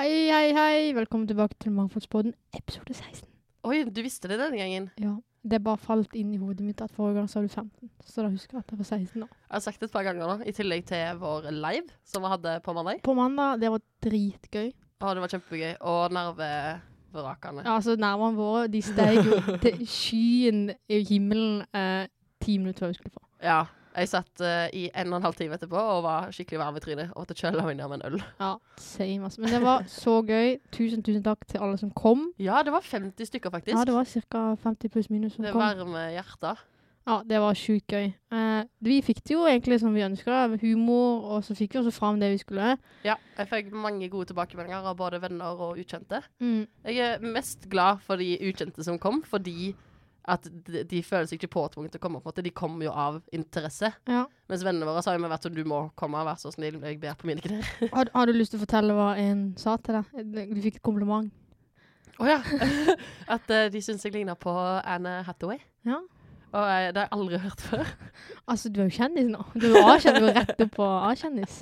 Hei, hei, hei. Velkommen tilbake til Mangfoldspodden, episode 16. Oi, du visste det denne gangen. Ja, det bare falt inn i hodet mitt at forrige gang sa du 15, så da husker jeg at det var 16 nå. Jeg har sagt det et par ganger nå, i tillegg til vår live, som vi hadde på mandag. På mandag, det var dritgøy. Å, det var kjempegøy, og nervevrakene. Ja, altså nervene våre, de steg jo til skyen i himmelen 10 minutter før vi skulle få. Ja, jeg satt i 1,5 time etterpå, og var skikkelig varm i trynet, og til kjøle meg ned med en øl. Ja, same altså. Men det var så gøy. Tusen takk til alle som kom. Ja, det var 50 stykker faktisk. Ja, det var cirka 50 pluss minus som det kom. varme hjertet. Ja, det var sykt gøy. Vi fikk det jo egentlig som vi ønsket, humor, og så fikk vi også frem det vi skulle. Ja, jeg fikk mange gode tilbakemeldinger av både venner og ukjente. Mm. Jeg er mest glad for de ukjente som kom, fordi at de føler seg ikke påtvunget til å komme, på en måte. De kommer jo av interesse. Ja. Mens vennene våre sa jo med hvert du må komme, vær så snill, jeg ber på mine knær. Har du lyst til å fortelle hva en sa til deg? Du fikk et kompliment. Åja, at de synes jeg ligner på Anne Hathaway. Ja. Og det har jeg aldri hørt før. Altså, du er jo kjendis nå. Du er A-kjendis, du er rett opp på A-kjendis.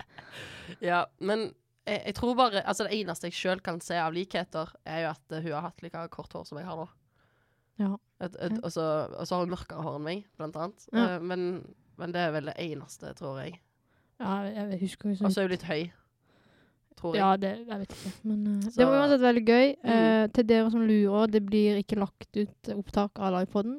Ja, men jeg tror bare, altså det eneste jeg selv kan se av likheter, er jo at hun har hatt like kort hår som jeg har nå. Ja. Og så har hun mørkere hår enn meg, blant annet. Ja. Men det er vel det eneste, tror jeg. Ja, jeg husker jo Og så er hun litt høy, tror jeg. Ja, jeg vet ikke. Men det var uansett veldig gøy. Til dere som lurer, det blir ikke lagt ut opptak av livepodden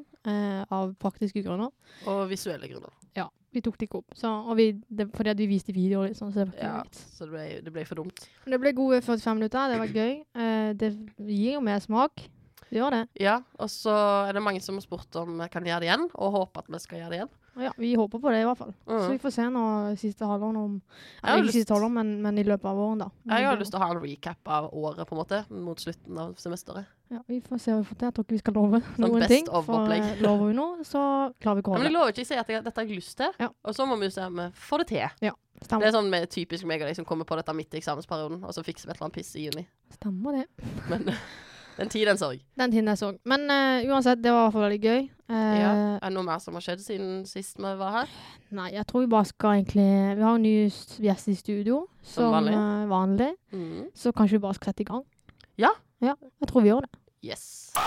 av praktiske grunner. Og visuelle grunner. Ja, vi tok det ikke opp. Så, fordi at vi viste videoer litt sånn, så det var ikke litt. Så det ble for dumt. Men det ble gode 45 minutter, det var gøy. Det gir jo mer smak. Det gjør det. Ja, og så er det mange som har spurt om jeg kan gjøre det igjen, og håper at vi skal gjøre det igjen. Ja, vi håper på det i hvert fall. Så vi får se nå siste halvåren om... Ikke siste halvåren, men i løpet av åren da. Jeg har lyst til å ha en recap av året på en måte, mot slutten av semesteret. Ja, vi får se hva vi får til. Jeg tror ikke vi skal love noen best ting. of opplegg. For lover vi noe, så klarer vi ikke å holde. Men jeg lover ikke å si at dette har jeg lyst til, Ja. og så må vi se om vi får det til. Ja, stemmer. Det er sånn med typisk meg og deg som kommer på dette midt i eksamensperioden, og så fikser vi et eller annet piss i juni. Stemmer det. Men den tid, den sorg. Den tiden jeg så. Men uansett, det var i hvert fall veldig gøy. Ja, er det noe mer som har skjedd siden sist vi var her? Nei, jeg tror vi bare skal egentlig... Vi har en ny gjest i studio, som vanlig. Så kanskje vi bare skal sette i gang. Ja. Ja, jeg tror vi gjør det. Yes.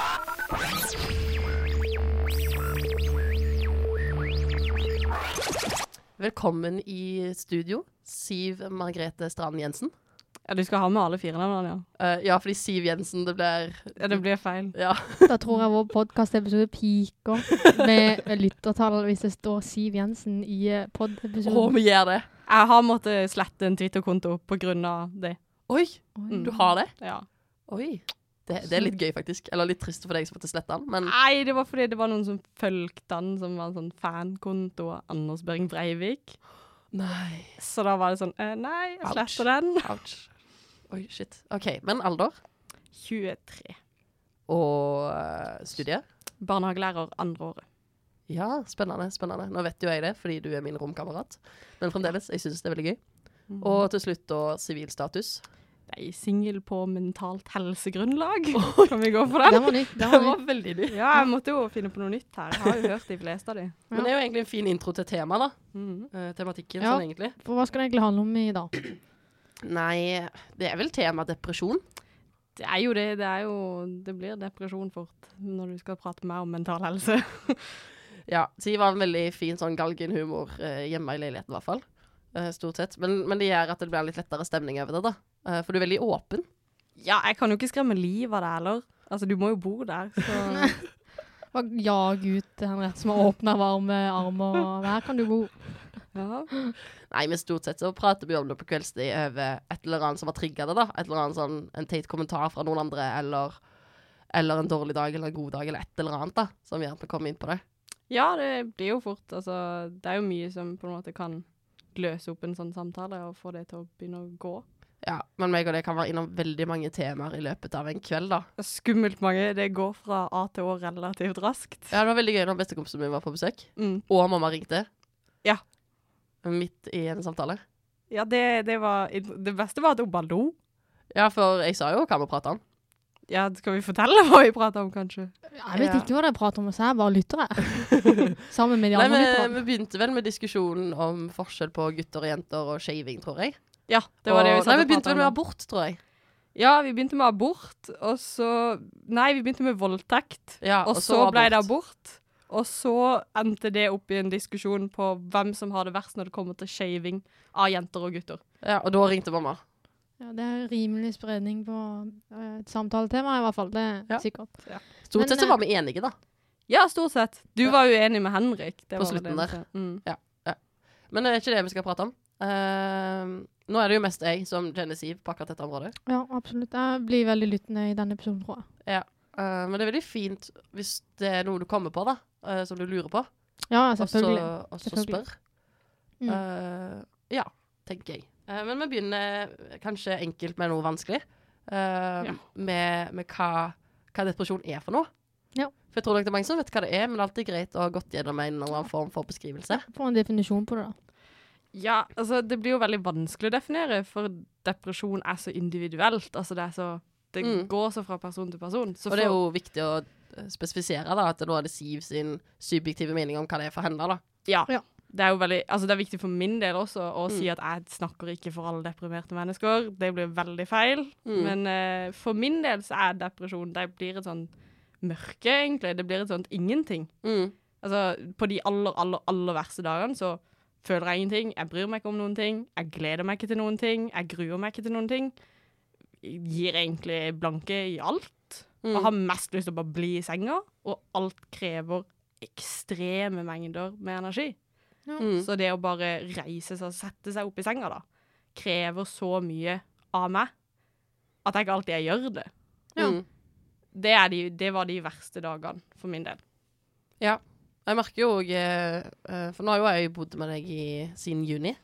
Velkommen i studio, Siv Margrethe Strand Jensen. Ja, du skal ha med alle 4 navnene, ja. Ja, fordi Siv Jensen, det blir... Ja, det blir feil. Ja. Da tror jeg vår podcast-episode piker med lyttertall hvis det står Siv Jensen i pod-episoden. Vi gjør det. Jeg har måttet slette en Twitter-konto på grunn av det. Oi, du har det? Ja. Oi, det er litt gøy faktisk. Eller litt trist for deg som måtte slette den, men... Nei, det var fordi det var noen som følte den, som var en sånn fankonto av Anders Behring Breivik. Nei. Så da var det sånn, nei, jeg sletter den. Ouch. Oi, shit. Ok, men alder? 23. Og studie? Barnehagelærer 2. året. Ja, spennende. Nå vet jo jeg det, fordi du er min romkamerat. Men fremdeles, jeg synes det er veldig gøy. Og til slutt da, sivilstatus. Nei, single på mentalt helsegrunnlag. Kan vi gå for den? Den var nytt. Det var veldig nytt. Ja, jeg måtte jo finne på noe nytt her. Jeg har jo hørt de fleste av de. Men det er jo egentlig en fin intro til tema da. Tematikken sånn egentlig. For hva skal det egentlig handle om i dag? Nei, det er vel tema depresjon. Det er jo det. Det blir depresjon fort når du skal prate mer om mental helse. Ja, Siv var en veldig fin sånn galgenhumor hjemme i leiligheten i hvert fall. Stort sett. Men det gjør at det blir litt lettere stemning over det da. For du er veldig åpen. Ja, jeg kan jo ikke skremme liv av det heller. Altså, du må jo bo der, så... Jag ut Henriette som har åpnet varme armer, og her kan du bo. Ja. Nei, men stort sett så prater vi om det på kveldstid over et eller annet som har trigget det da. Et eller annet sånn, en teit kommentar fra noen andre, eller en dårlig dag, eller en god dag, eller et eller annet da, som gjør at vi kommer inn på det. Ja, det blir jo fort. Altså, det er jo mye som på en måte kan løse opp en sånn samtale, og få det til å begynne å gå. Ja, men meg og det kan være innom veldig mange temaer i løpet av en kveld da. Skummelt mange, det går fra A til Å relativt raskt. Ja, det var veldig gøy når bestekompisen min var på besøk, og mamma ringte. Ja. Midt i en samtale. Ja, det beste var at hun bare lo. Ja, for jeg sa jo hva vi pratet om. Ja, skal vi fortelle hva vi prater om, kanskje? Jeg vet ikke hva dere prater om, så jeg bare lytter jeg. Sammen med de andre lytterne. Vi begynte vel med diskusjonen om forskjell på gutter og jenter og shaving, tror jeg. Ja, det var det vi satt og pratet om. Vi begynte vel med abort, tror jeg. Ja, vi begynte med abort, og så... Nei, vi begynte med voldtekt, Ja, og så ble det abort. Og så endte det opp i en diskusjon på hvem som har det verst når det kommer til shaving av jenter og gutter. Ja, og da ringte mamma. Ja, det er rimelig spredning på et samtaletema i hvert fall, det er sikkert. Ja. Stort sett så var vi enige da. Ja, stort sett. Du var jo enig med Henrik. Det på var slutten det. der. Ja. Men det er ikke det vi skal prate om. Nå er det jo mest jeg som kjenner Siv på akkurat dette området. Ja, absolutt. Jeg blir veldig lyttende i denne episoden, tror jeg. Ja. Men det er veldig fint hvis det er noe du kommer på da, som du lurer på. Ja, selvfølgelig. Og så spør. Ja, tenker jeg. Men vi begynner kanskje enkelt med noe vanskelig. Med hva depresjon er for noe. Ja. For jeg tror nok det er mange som vet hva det er, men det er alltid greit å ha gått gjennom en eller annen form for beskrivelse. Få en definisjon på det da. Ja, altså det blir jo veldig vanskelig å definere, for depresjon er så individuelt. Altså det går så fra person til person. Så og det er jo viktig å spesifisere da, at nå er det Siv sin subjektive mening om hva det er for henne da. Ja. Det er jo veldig, altså det er viktig for min del også å si at jeg snakker ikke for alle deprimerte mennesker. Det blir veldig feil. Men for min del så er depresjon, det blir et sånt mørke egentlig. Det blir et sånt ingenting. Altså på de aller verste dagene så føler jeg ingenting. Jeg bryr meg ikke om noen ting. Jeg gleder meg ikke til noen ting. Jeg gruer meg ikke til noen ting. Jeg gir egentlig blanke i alt. Og har mest lyst til å bare bli i senga. Og alt krever ekstreme mengder med energi. Så det å bare reise seg og sette seg opp i senga da, krever så mye av meg at jeg ikke alltid gjør det. Det var de verste dagene for min del. Ja. Jeg merker jo for nå har jo jeg bodd med deg siden juni,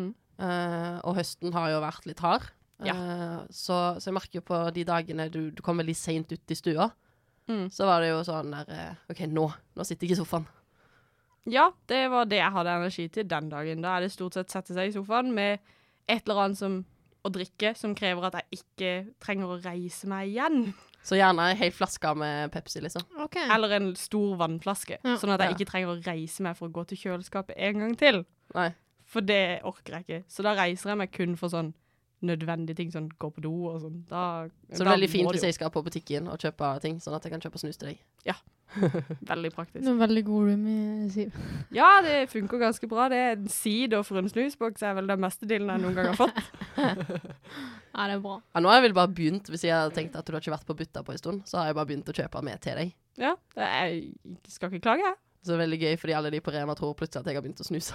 og høsten har jo vært litt hard. Så jeg merker jo på de dagene du kom veldig sent ut i stua, så var det jo sånn der, ok, nå sitter jeg i sofaen. Ja, det var det jeg hadde energi til den dagen. Da er det stort sett sette seg i sofaen med et eller annet å drikke som krever at jeg ikke trenger å reise meg igjen. Så gjerne en hel flaske med Pepsi, liksom. Okay. Eller en stor vannflaske, sånn at jeg ikke trenger å reise meg for å gå til kjøleskapet en gang til. Nei. For det orker jeg ikke. Så da reiser jeg meg kun for sånn nødvendige ting, sånn gå på do og sånn. Så det er veldig fint hvis jeg skal på butikken og kjøpe ting, sånn at jeg kan kjøpe snus til deg. Ja, veldig praktisk. Det er veldig god roomie, Siv. Ja, det funker ganske bra. Det er en sider for en snusboks, er vel den meste dealen jeg noen gang har fått. Ja, det er bra. Ja, nå har jeg vel bare begynt, hvis jeg hadde tenkt at du har ikke vært på butta på en stund, så har jeg bare begynt å kjøpe med til deg. Ja, jeg skal ikke klage, jeg. Så det er veldig gøy, fordi alle de på Rema tror plutselig at jeg har begynt å snuse.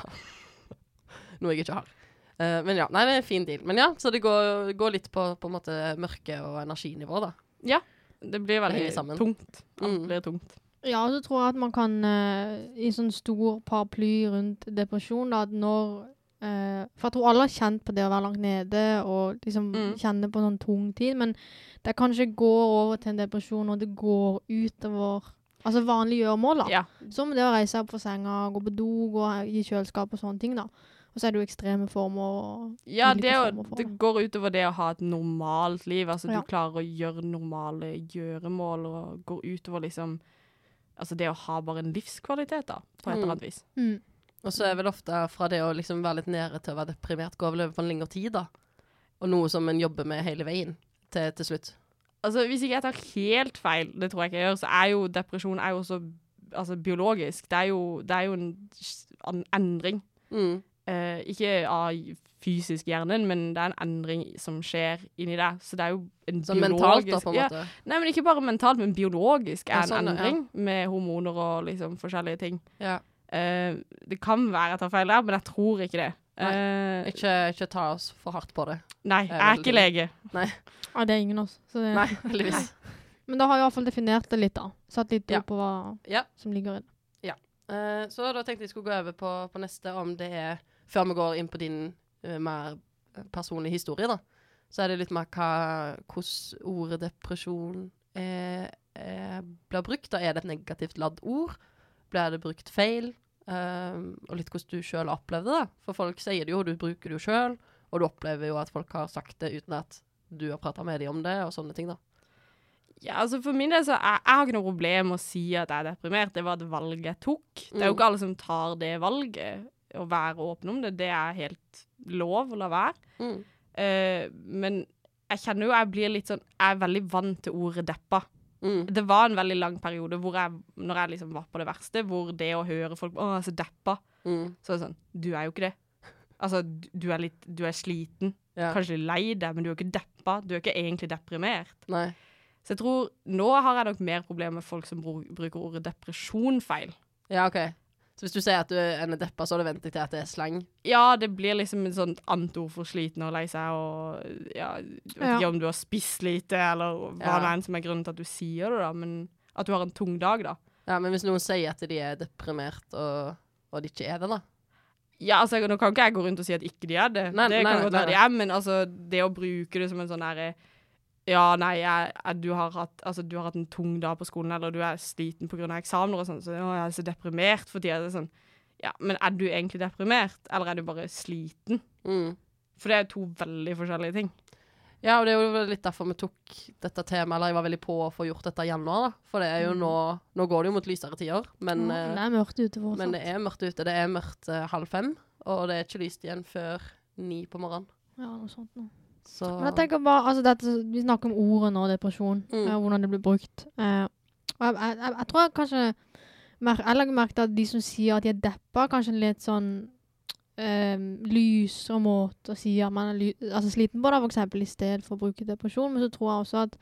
Noe jeg ikke har. Men ja, nei, det er en fin deal. Men ja, så det går litt på en måte mørke og energinivå da. Ja, det blir veldig tungt. Alt blir tungt. Ja, så tror jeg at man kan i sånn stor paraply rundt depresjon da, at når for jeg tror alle har kjent på det å være langt nede og liksom kjenne på sånn tung tid, men det kanskje går over til en depresjon og det går utover altså vanlige gjøremål da. Som det å reise opp for senga, gå på do, gå i kjøleskap og sånne ting da. Og så er det jo ekstreme former. Ja, det går utover det å ha et normalt liv. Altså du klarer å gjøre normale gjøremål og går utover liksom altså det å ha bare en livskvalitet da, på et eller annet vis. Og så er vel ofte fra det å liksom være litt nede til å være deprimert, går vel over på en lengre tid da. Og noe som en jobber med hele veien til slutt. Altså hvis ikke jeg tar helt feil, det tror jeg ikke jeg gjør, så er jo depresjon er jo også altså, biologisk. Det er jo en endring. Ikke av fysisk hjernen, men det er en endring som skjer inni deg. Så det er jo en sånn biologisk... mentalt da, på en måte? Nei, men ikke bare mentalt, men biologisk er en endring med hormoner og liksom forskjellige ting. Ja. Det kan være jeg tar feil der, men jeg tror ikke det. Ikke ta oss for hardt på det. Nei, jeg er ikke lege. Nei. Ja, det er ingen oss. Nei, heldigvis. Men da har jeg i hvert fall definert det litt da. Satt litt ord på hva som ligger i det. Ja. Så da tenkte jeg skulle gå over på neste, om det er, før vi går inn på din mer personlige historie da, så er det litt mer hvordan ordet depresjon blir brukt. Da er det et negativt ladd ord. Blir det brukt feil? Og litt hvordan du selv opplevde det. For folk sier det jo, du bruker det jo selv, og du opplever jo at folk har sagt det uten at du har pratet med dem om det, og sånne ting da. Ja, altså for min del så jeg har ikke noe problem med å si at jeg er deprimert. Det var et valg jeg tok. Det er jo ikke alle som tar det valget, å være åpen om det. Det er helt lov å la være. Men jeg kjenner jo, jeg blir litt sånn, jeg er veldig vant til ordet deppa. Det var en veldig lang periode hvor når jeg liksom var på det verste, hvor det å høre folk, så deppa, så er det sånn, du er jo ikke det. Altså, du er sliten, kanskje lei deg, men du er ikke deppa, du er ikke egentlig deprimert. Nei. Så jeg tror, nå har jeg nok mer problemer med folk som bruker ordet depresjon feil. Ja, ok. Så hvis du sier at du er deppa, så har du ventet til at det er slang? Ja, det blir liksom en sånn annet ord for sliten og lei seg, og du vet ikke om du har spist lite, eller hva det er som er grunnen til at du sier det da, men at du har en tung dag da. Ja, men hvis noen sier at de er deprimert, og de ikke er det da? Ja, altså, nå kan ikke jeg gå rundt og si at ikke de er det. Det kan godt være de er, men altså, det å bruke det som en sånn her du har hatt en tung dag på skolen, eller du er sliten på grunn av eksamener og sånn, så jeg er så deprimert for tiden. Sånn, ja, men er du egentlig deprimert, eller er du bare sliten? For det er 2 veldig forskjellige ting. Ja, og det er jo litt derfor vi tok dette temaet, eller jeg var veldig på å få gjort dette i januar, da. For det er jo nå går det jo mot lysere tider, men det er mørkt ute fortsatt. Men det er mørkt ute, det er mørkt 4:30, og det er ikke lyst igjen før 9 på morgenen. Ja, noe sånt nå. Så. Men jeg tenker bare, altså vi snakker om ordet nå, depresjon, hvordan det blir brukt. Og jeg tror jeg kanskje, jeg legger merke til at de som sier at de er deppa, kanskje en litt sånn lysere måte å si at man er sliten på da, for eksempel, i stedet for å bruke depresjon. Men så tror jeg også at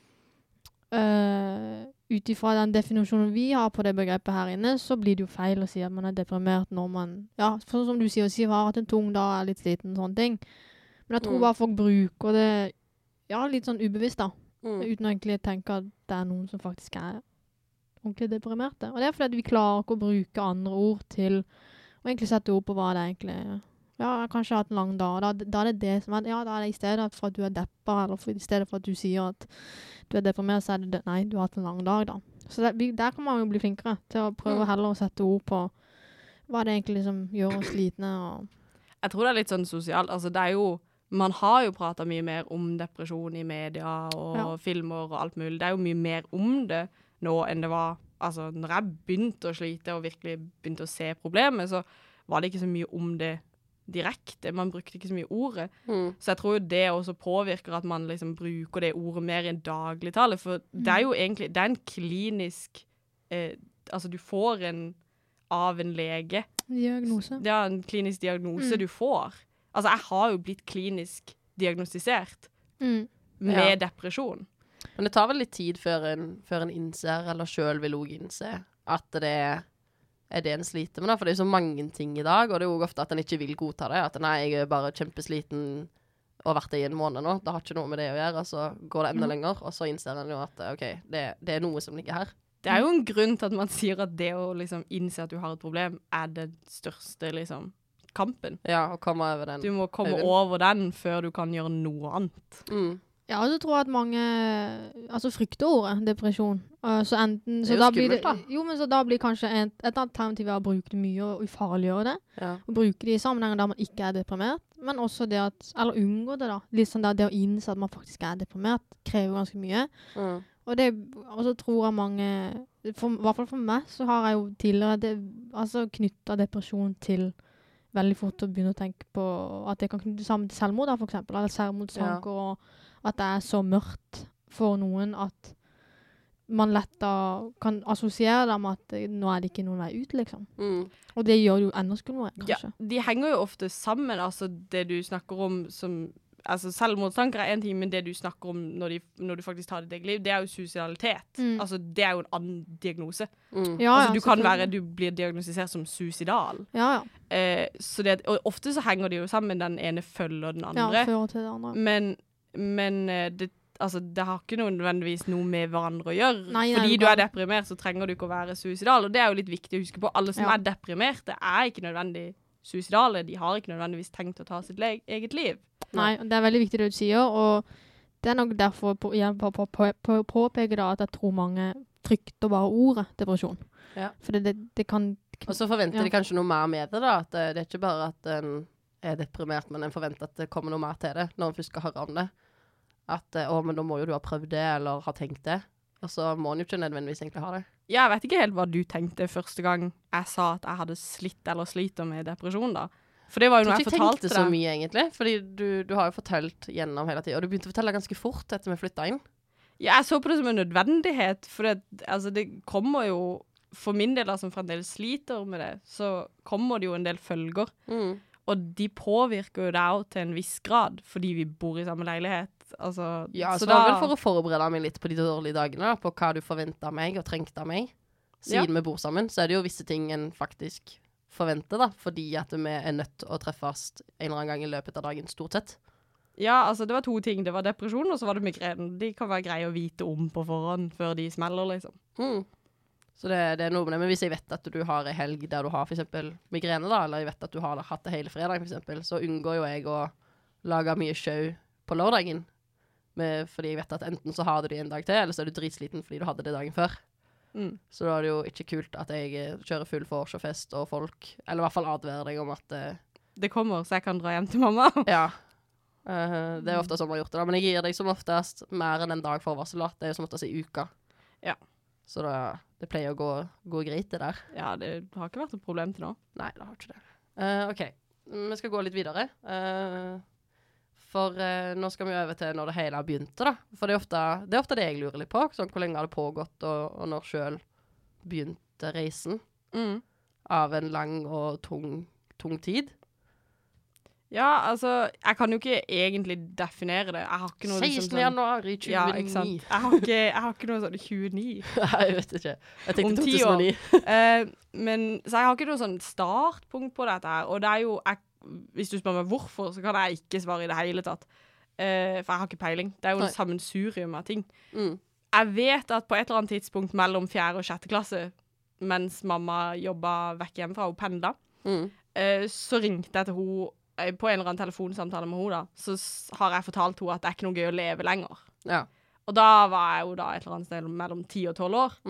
utifra den definisjonen vi har på det begrepet her inne, så blir det jo feil å si at man er deprimert når man, for som du sier, har hatt en tung dag, er litt sliten, sånne ting. Men jeg tror bare folk bruker det, litt sånn ubevisst da, uten å egentlig tenke at det er noen som faktisk er ordentlig deprimerte. Og det er fordi vi klarer ikke å bruke andre ord til å egentlig sette ord på hva det egentlig er. Ja, jeg kanskje har hatt en lang dag. Da er det som er, da er det i stedet for at du er deppa, eller i stedet for at du sier at du er deprimert, så er det, nei, du har hatt en lang dag da. Så der kan man jo bli flinkere til å prøve heller å sette ord på hva det egentlig som gjør oss slitne. Jeg tror det er litt sånn sosialt, altså det er jo, man har jo pratet mye mer om depresjon i media og filmer og alt mulig. Det er jo mye mer om det nå enn det var, altså når jeg begynte å slite og virkelig begynte å se problemet, så var det ikke så mye om det direkte. Man brukte ikke så mye ordet. Så jeg tror jo det også påvirker at man liksom bruker det ordet mer i en dagligtale, for det er jo egentlig, det er en klinisk, altså du får av en lege. Diagnose. Det er en klinisk diagnose du får. Altså, jeg har jo blitt klinisk diagnostisert med depresjon. Men det tar vel litt tid før en innser, eller selv vil også innse, at det er det en sliter med da. For det er jo så mange ting i dag, og det er jo ofte at en ikke vil godta det. At nei, jeg er bare kjempesliten og vært det i en måned nå. Det har ikke noe med det å gjøre, og så går det enda lenger, og så innser en jo at ok, det er noe som ligger her. Det er jo en grunn til at man sier at det å liksom innse at du har et problem er det største liksom kampen. Ja, og komme over den. Du må komme over den før du kan gjøre noe annet. Ja, og så tror jeg at mange frykter ordet depresjon. Så enten, så det er jo skummelt da. Jo, men så da blir kanskje et alternativ å bruke det mye og ufarliggjøre det. Og bruke det i sammenhenger der man ikke er deprimert. Men også det at, eller unngå det da. Litt sånn der, det å innse at man faktisk er deprimert krever ganske mye. Og så tror jeg mange, i hvert fall for meg, så har jeg jo tidligere knyttet depresjon til veldig fort å begynne å tenke på at det kan knytte sammen til selvmord da, for eksempel, eller selvmordstanker, og at det er så mørkt for noen at man lett kan assosiere det med at nå er det ikke noen vei ut, liksom. Og det gjør jo enda skumlere, kanskje. Ja, de henger jo ofte sammen, altså det du snakker om som altså selvmordstanker er en ting, men det du snakker om når du faktisk tar ditt eget liv, det er jo suicidalitet. Altså det er jo en annen diagnose. Altså du blir diagnostisert som suicidal. Så og ofte så henger de jo sammen, den ene følger den andre. Ja, fører til det andre. Men det har ikke nødvendigvis noe med hverandre å gjøre. Fordi du er deprimert, så trenger du ikke å være suicidal, og det er jo litt viktig å huske på. Alle som er deprimerte er ikke nødvendig suicidale, de har ikke nødvendigvis tenkt å ta sitt eget liv. Nei, det er veldig viktig det du sier, og det er nok derfor påpeker da at jeg tror mange frykter bare ordet depresjon. For det kan... Og så forventer de kanskje noe mer med det da, at det er ikke bare at en er deprimert, men en forventer at det kommer noe mer til det, når en først skal høre om det. At, men da må jo du ha prøvd det, eller ha tenkt det. Og så må en jo ikke nødvendigvis egentlig ha det. Ja, jeg vet ikke helt hva du tenkte første gang jeg sa at jeg hadde slitt eller sliter med depresjon da. For det var jo noe Jeg jeg tror ikke jeg fortalte tenkte så deg. mye, egentlig. Fordi du har jo fortalt gjennom hele tiden. Og du begynte å fortelle ganske fort etter vi flyttet inn. Ja, jeg så på det som en nødvendighet, for det kommer jo, for min del da, som fremdeles sliter med det, så kommer det jo en del følger. Og de påvirker jo deg også til en viss grad, fordi vi bor i samme leilighet. Altså, Ja, så det var vel for å forberede meg litt på de dårlige dagene, da, på hva du forventet av meg og trengte av meg. Siden vi bor sammen, så er det jo visse ting en faktisk forventer da, fordi at vi er nødt til å treffes en eller annen gang i løpet av dagen, stort sett. Ja, altså det var 2 ting. Det var depresjon, og så var det migrenen. De kan være greie å vite om på forhånd, før de smeller, liksom. Så det er noe med det. Men hvis jeg vet at du har en helg der du har for eksempel migrene da, eller jeg vet at du har hatt det hele fredag for eksempel, så unngår jo jeg å lage mye show på lørdagen. Fordi jeg vet at enten så har du det en dag til, eller så er du dritsliten fordi du hadde det dagen før. Så da er det jo ikke kult at jeg kjører full vorshowfest og folk, eller i hvert fall advarer deg om at det kommer, så jeg kan dra hjem til mamma. Ja. Det er ofte sånn man har gjort det da, men jeg gir deg som oftest mer enn en dag forvarsel da. Det er jo som oftest i uka. Ja. Så det pleier å gå greit det der. Ja, det har ikke vært et problem til nå. Nei, det har ikke det. Ok, vi skal gå litt videre. For nå skal vi over til når det hele har begynt da. For det er ofte det jeg lurer litt på, sånn hvor lenge har det pågått, og når selv begynte reisen av en lang og tung tid. Ja, altså, jeg kan jo ikke egentlig definere det. Jeg har ikke noe 16. januar i 29. Ja, ikke sant? Jeg har ikke noe sånn 29. Nei, jeg vet ikke. Jeg tenkte Om 10 år. 2009. Så jeg har ikke noe sånn startpunkt på dette her. Og det er jo, hvis du spør meg hvorfor, så kan jeg ikke svare i det hele tatt. For jeg har ikke peiling. Det er jo en sammensurium av ting. Jeg vet at på et eller annet tidspunkt mellom 4. og 6. klasse, mens mamma jobbet vekk hjemmefra og pendla, så ringte jeg til henne på en eller annen telefonsamtale med henne da, så har jeg fortalt henne at det er ikke noe gøy å leve lenger. Ja. Og da var jeg jo da et eller annet sted mellom 10 og 12 år.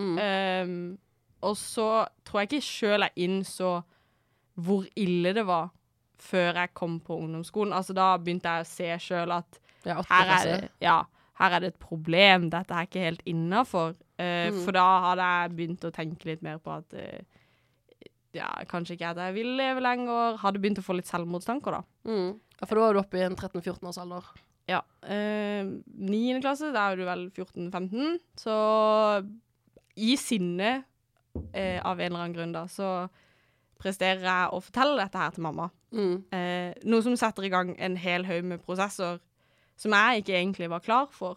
Og så tror jeg ikke selv jeg innså hvor ille det var før jeg kom på ungdomsskolen. Altså da begynte jeg å se selv at her er det et problem, dette er ikke helt innenfor. For da hadde jeg begynt å tenke litt mer på at kanskje ikke at jeg vil leve lenger. Hadde begynt å få litt selvmordstanker da. Ja, for da var du oppe i en 13-14 års alder. Ja. 9. klasse, da er du vel 14-15. Så i sinne av en eller annen grunn da, så presterer jeg å fortelle dette her til mamma. Noe som setter i gang en hel haug med prosesser som jeg ikke egentlig var klar for.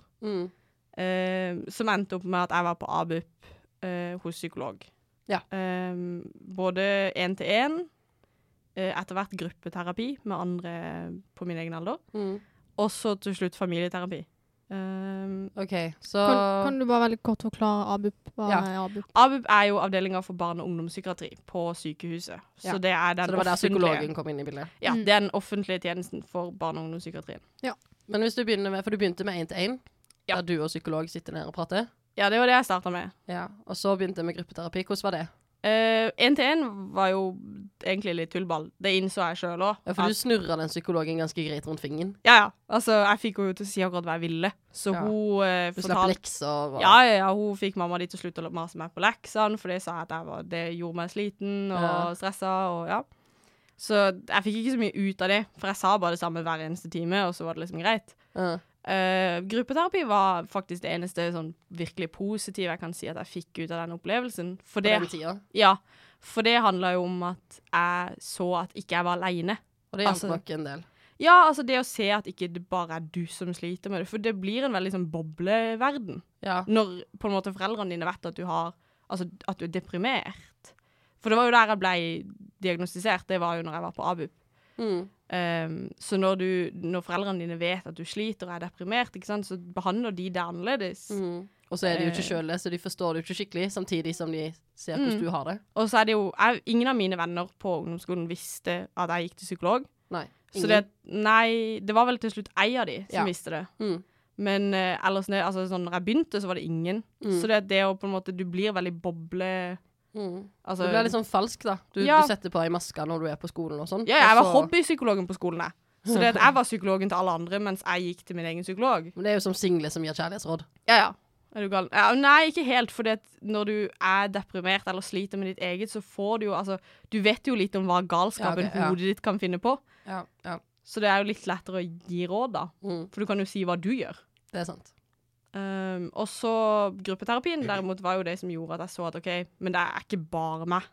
Som endte opp med at jeg var på ABUP hos psykolog. Ja. Både 1-til-1, etter hvert gruppeterapi med andre på min egen alder, og så til slutt familieterapi. Ok, så... Kan du bare veldig kort forklare ABUP? Hva er ABUP? ABUP er jo avdelingen for barne- og ungdomspsykiatri på sykehuset. Så det er den så det var der psykologen kom inn i bildet? Ja, det er den offentlige tjenesten for barne- og ungdomspsykiatrien. Ja. Men hvis du begynner med, for du begynte med 1-til-1, der du og psykolog sitter nede og prater. Ja, det var det jeg startet med. Ja, og så begynte jeg med gruppeterapi. Hvordan var det? 1-til-1 var jo egentlig litt tullball. Det innså jeg selv også. Ja, for du snurret den psykologen ganske greit rundt fingeren. Ja. Altså, jeg fikk jo til å si akkurat hva jeg ville. Så hun du slapp lekser. Og... Ja, hun fikk mamma de til slutt å mase meg på leksene, for det sa at det gjorde meg sliten og stresset, og ja. Så jeg fikk ikke så mye ut av det, for jeg sa bare det samme hver eneste time, og så var det liksom greit. Gruppeterapi var faktisk det eneste sånn virkelig positive jeg kan si at jeg fikk ut av den opplevelsen. For det, den tiden? Ja, for det handlet jo om at jeg så at ikke jeg var alene. Og det hjalp nok en del. Ja, altså det å se at ikke det bare er du som sliter med det, for det blir en veldig sånn bobleverden. Ja. Når på en måte foreldrene dine vet at at du er deprimert. For det var jo der jeg ble diagnostisert, det var jo når jeg var på ABUP. Så når foreldrene dine vet at du sliter og er deprimert, ikke sant, så behandler de det annerledes. Og så er de jo ikke selv det, så de forstår det jo ikke skikkelig, samtidig som de ser hvordan du har det. Og så er det jo, ingen av mine venner på ungdomsskolen visste at jeg gikk til psykolog. Nei, ingen. Så det var vel til slutt ei av de som visste det. Men ellers, altså sånn, når jeg begynte, så var det ingen. Så det å på en måte, du blir veldig boble... Altså, det blir litt sånn falsk da. Du setter på en maske når du er på skolen og sånn. Ja, jeg var hobbypsykologen på skolen. Så jeg var psykologen til alle andre, mens jeg gikk til min egen psykolog. Men det er jo som single som gir kjærlighetsråd. Ja. Er du gal? Ja, nei, ikke helt, for når du er deprimert eller sliter med ditt eget, så får du jo, altså, du vet jo litt om hva galskapen hodet ditt kan finne på. Ja. Så det er jo litt lettere å gi råd da, for du kan jo si hva du gjør. Det sant. Og så gruppeterapien derimot var jo det som gjorde at jeg så at, ok, men det er ikke bare meg.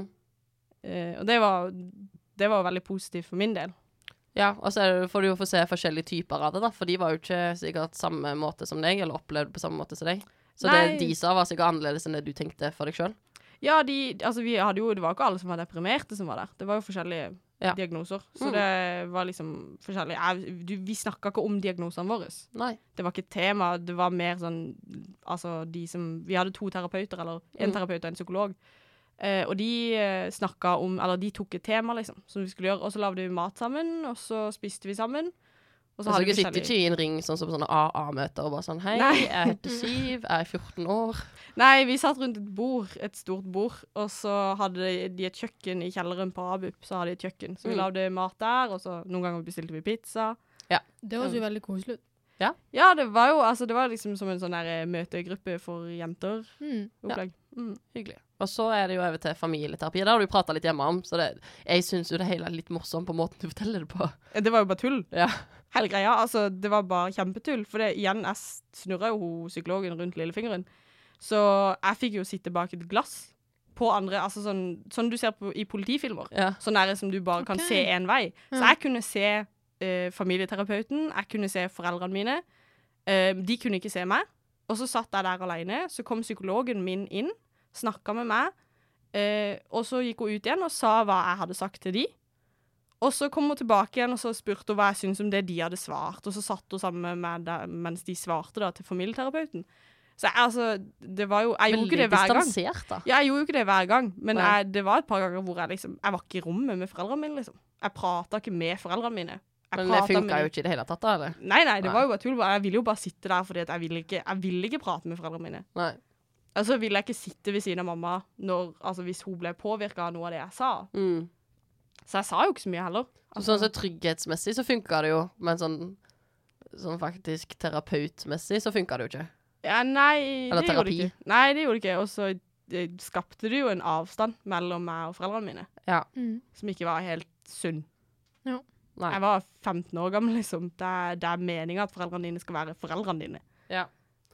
Og det var veldig positivt for min del. Ja, og så får du jo få se forskjellige typer av det da, for de var jo ikke sikkert samme måte som deg, eller opplevde på samme måte som deg. Så det de sa var sikkert annerledes enn det du tenkte for deg selv. Ja, altså vi hadde jo, det var ikke alle som var deprimerte som var der. Det var jo forskjellige diagnoser. Så det var liksom forskjellige. Vi snakket ikke om diagnosene våre. Nei. Det var ikke et tema, det var mer sånn, altså vi hadde 2 terapeuter, eller en terapeut og en psykolog. Og de snakket om, eller de tok et tema liksom, som vi skulle gjøre, og så lavde vi mat sammen, og så spiste vi sammen. Og så dere sitter ikke i en ring sånn som sånne AA-møter og bare sånn, hei, jeg heter Siv, jeg er 14 år. Nei, vi satt rundt et stort bord, og så hadde de et kjøkken i kjelleren på ABUP, så hadde de et kjøkken. Så vi lavde mat der, og så noen ganger bestilte vi pizza. Ja. Det var jo veldig koselig. Ja, det var jo, altså det var liksom som en sånn der møtegruppe for jenter. Opplegg. Hyggelig. Og så det jo over til familieterapi. Det har du pratet litt hjemme om, så jeg synes jo det hele litt morsomt på måten du forteller det på. Det var jo bare tull. Ja. Hele greia, altså det var bare kjempetull, for igjen, jeg snurret jo psykologen rundt lillefingeren, så jeg fikk jo sitte bak et glass på andre, altså sånn du ser i politifilmer, sånn der som du bare kan se en vei. Så jeg kunne se familieterapeuten, jeg kunne se foreldrene mine, de kunne ikke se meg, og så satt jeg der alene, så kom psykologen min inn, snakket med meg, og så gikk hun ut igjen og sa hva jeg hadde sagt til de, og så kom hun tilbake igjen og så spurte hun hva jeg synes om det de hadde svart, og så satt hun sammen med dem mens de svarte da til familieterapeuten. Så det var jo, jeg gjorde ikke det hver gang. Veldig distansert da. Ja, jeg gjorde jo ikke det hver gang, men det var et par ganger hvor jeg var ikke i rommet med foreldrene mine liksom. Jeg pratet ikke med foreldrene mine. Men det funket jo ikke i det hele tatt da, eller? Nei, det var jo bare tull. Jeg ville jo bare sitte der, fordi jeg ville ikke prate med foreldrene mine. Nei. Altså ville jeg ikke sitte ved siden av mamma hvis hun ble påvirket av noe av det jeg sa. Så jeg sa jo ikke så mye heller. Sånn så trygghetsmessig så funket det jo, men sånn faktisk terapeutmessig så funket det jo ikke. Ja, nei, det gjorde det ikke. Nei, det gjorde det ikke. Og så skapte det jo en avstand mellom meg og foreldrene mine. Ja. Som ikke var helt sunn. Ja. Nei. Jeg var 15 år gammel, liksom. Det meningen at foreldrene dine skal være foreldrene dine. Ja.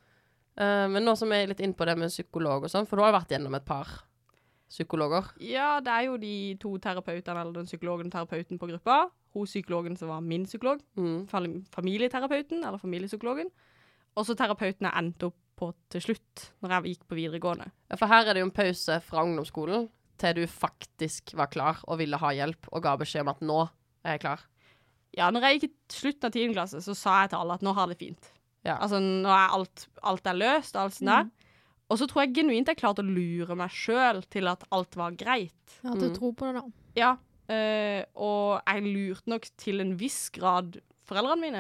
Men nå som jeg litt inn på det med psykolog og sånn, for du har vært gjennom et par psykologer. Ja, det jo de 2 terapeutene, eller den psykologen og terapeuten på gruppa. Hun psykologen som var min psykolog. Familieterapeuten, eller familiepsykologen. Og så terapeuten jeg endte opp på til slutt, når jeg gikk på videregående. Ja, for her det jo en pause fra ungdomsskolen, til du faktisk var klar og ville ha hjelp, og ga beskjed om at nå jeg klar. Ja, når jeg gikk i slutten av 10. klasse, så sa jeg til alle at nå har det fint. Ja. Altså, nå alt løst, alt sånn der. Og så tror jeg genuint jeg klarte å lure meg selv til at alt var greit. Ja, til å tro på det da. Ja, og jeg lurte nok til en viss grad foreldrene mine.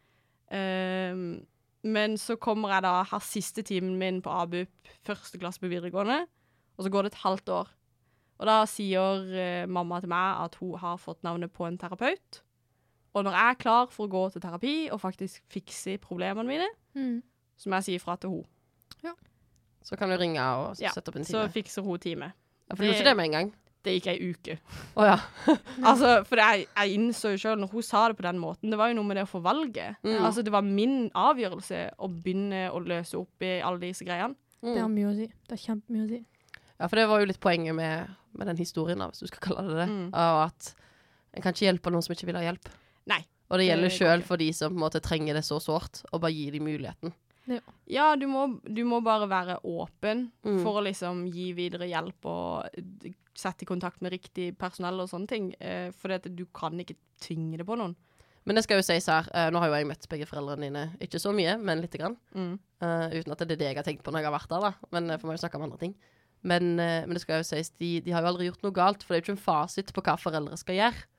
Men så kommer jeg da, har siste timen min på ABUP, 1. klasse på videregående, og så går det et halvt år. Og da sier mamma til meg at hun har fått navnet på en terapeut. Og når jeg klar for å gå til terapi og faktisk fikse problemene mine, så må jeg si fra til hun. Ja. Så kan du ringe og sette opp en time. Så fikser hun time. Ja, for du gjorde ikke det med en gang? Det gikk ei uke. Åja. Altså, for jeg innså jo selv, når hun sa det på den måten, det var jo noe med det å få valget. Altså, det var min avgjørelse å begynne å løse opp i alle disse greiene. Det har mye å si. Det er kjempemye å si. Ja, for det var jo litt poenget med den historien, hvis du skal kalle det det. Og at en kan ikke hjelpe noen som ikke vil ha hjelp. Nei. Og det gjelder selv for de som på en måte trenger det så sårt, og bare gi dem muligheten. Ja, du må bare være åpen for å liksom gi videre hjelp og sette i kontakt med riktig personell og sånne ting, for du kan ikke tvinge det på noen. Men det skal jo sies her, nå har jo jeg møtt begge foreldrene dine, ikke så mye, men litt grann, uten at det det jeg har tenkt på når jeg har vært der da, men for meg å snakke om andre ting. Men det skal jo sies, de har jo aldri gjort noe galt, for det er jo ikke en fasit på hva foreldre skal gjøre.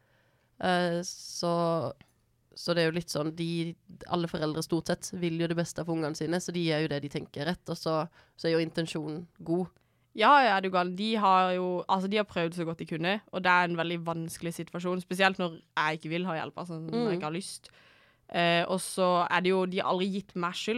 Så det er jo litt sånn, alle foreldre stort sett vil jo det beste for ungene sine, så de gjør jo det de tenker rett, og så er jo intensjonen god. Ja, du gal. De har prøvd så godt de kunne, og det er en veldig vanskelig situasjon, spesielt når jeg ikke vil ha hjelp, altså når jeg ikke har lyst. Og så er det jo, de har aldri gitt meg skyld da.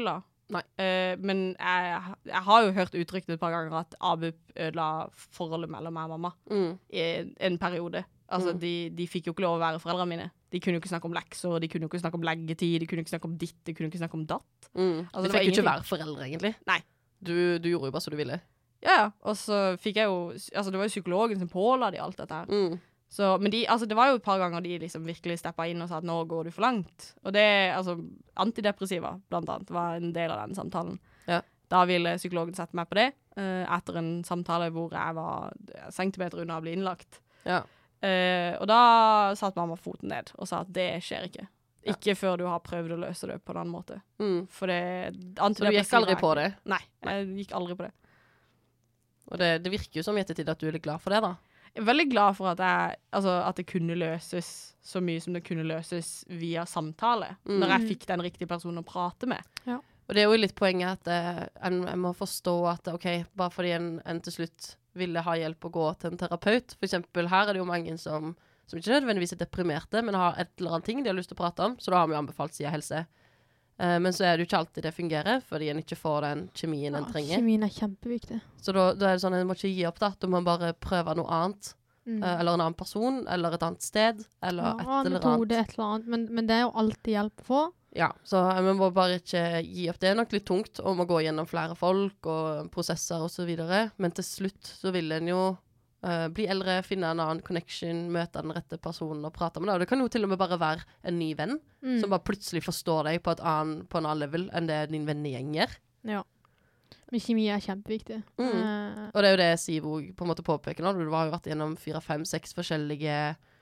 Nei. Men jeg har jo hørt uttrykket et par ganger at ABUP ødela forholdet mellom meg og mamma i en periode. Altså, de fikk jo ikke lov å være foreldrene mine. De kunne jo ikke snakke om lekser, de kunne jo ikke snakke om leggetid, de kunne ikke snakke om ditt, de kunne ikke snakke om datt. Altså, de fikk jo ikke være foreldre, egentlig. Nei. Du gjorde jo bare så du ville. Ja, og så fikk jeg jo, altså det var jo psykologen som påla de alt dette her. Så, men det var jo et par ganger de liksom virkelig steppet inn og sa at nå går du for langt. Og det, altså, antidepressiva, blant annet, var en del av den samtalen. Ja. Da ville psykologen sette meg på det, etter en samtale hvor jeg var centimeter unna å bli innlagt. Ja. Og da satt mamma foten ned og sa at det skjer ikke. Ikke før du har prøvd å løse det på en annen måte. For det så du gikk aldri på det? Nei, jeg gikk aldri på det. Og det virker jo som i ettertid at du er litt glad for det, da. Jeg er veldig glad for at det kunne løses så mye som det kunne løses via samtale, når jeg fikk den riktige personen å prate med. Ja. Og det er jo litt poenget at en må forstå at ok, bare fordi en til slutt ville ha hjelp å gå til en terapeut. For eksempel her er det jo mange som ikke nødvendigvis er deprimerte, men har et eller annet ting de har lyst til å prate om, så da har vi jo anbefalt siden helse. Men så er det jo ikke alltid det fungerer, fordi en ikke får den kjemien en trenger. Kjemien er kjempeviktig. Så da er det sånn, en må ikke gi opp da, du må bare prøve noe annet. Eller en annen person, eller et annet sted, eller et eller annet. Et eller annet, men det er jo alltid hjelp å få. Ja, så vi må bare ikke gi opp. Det er nok litt tungt å må gå gjennom flere folk og prosesser og så videre, men til slutt så vil en jo bli eldre, finne en annen connection, møte den rette personen og prate med deg. Og det kan jo til og med bare være en ny venn, som bare plutselig forstår deg på en annen level enn det din vennegjeng gjør. Ja. Men kjemi er kjempeviktig. Og det er jo det Sivo på en måte påpeker nå. Du har jo vært gjennom 4, 5, 6 forskjellige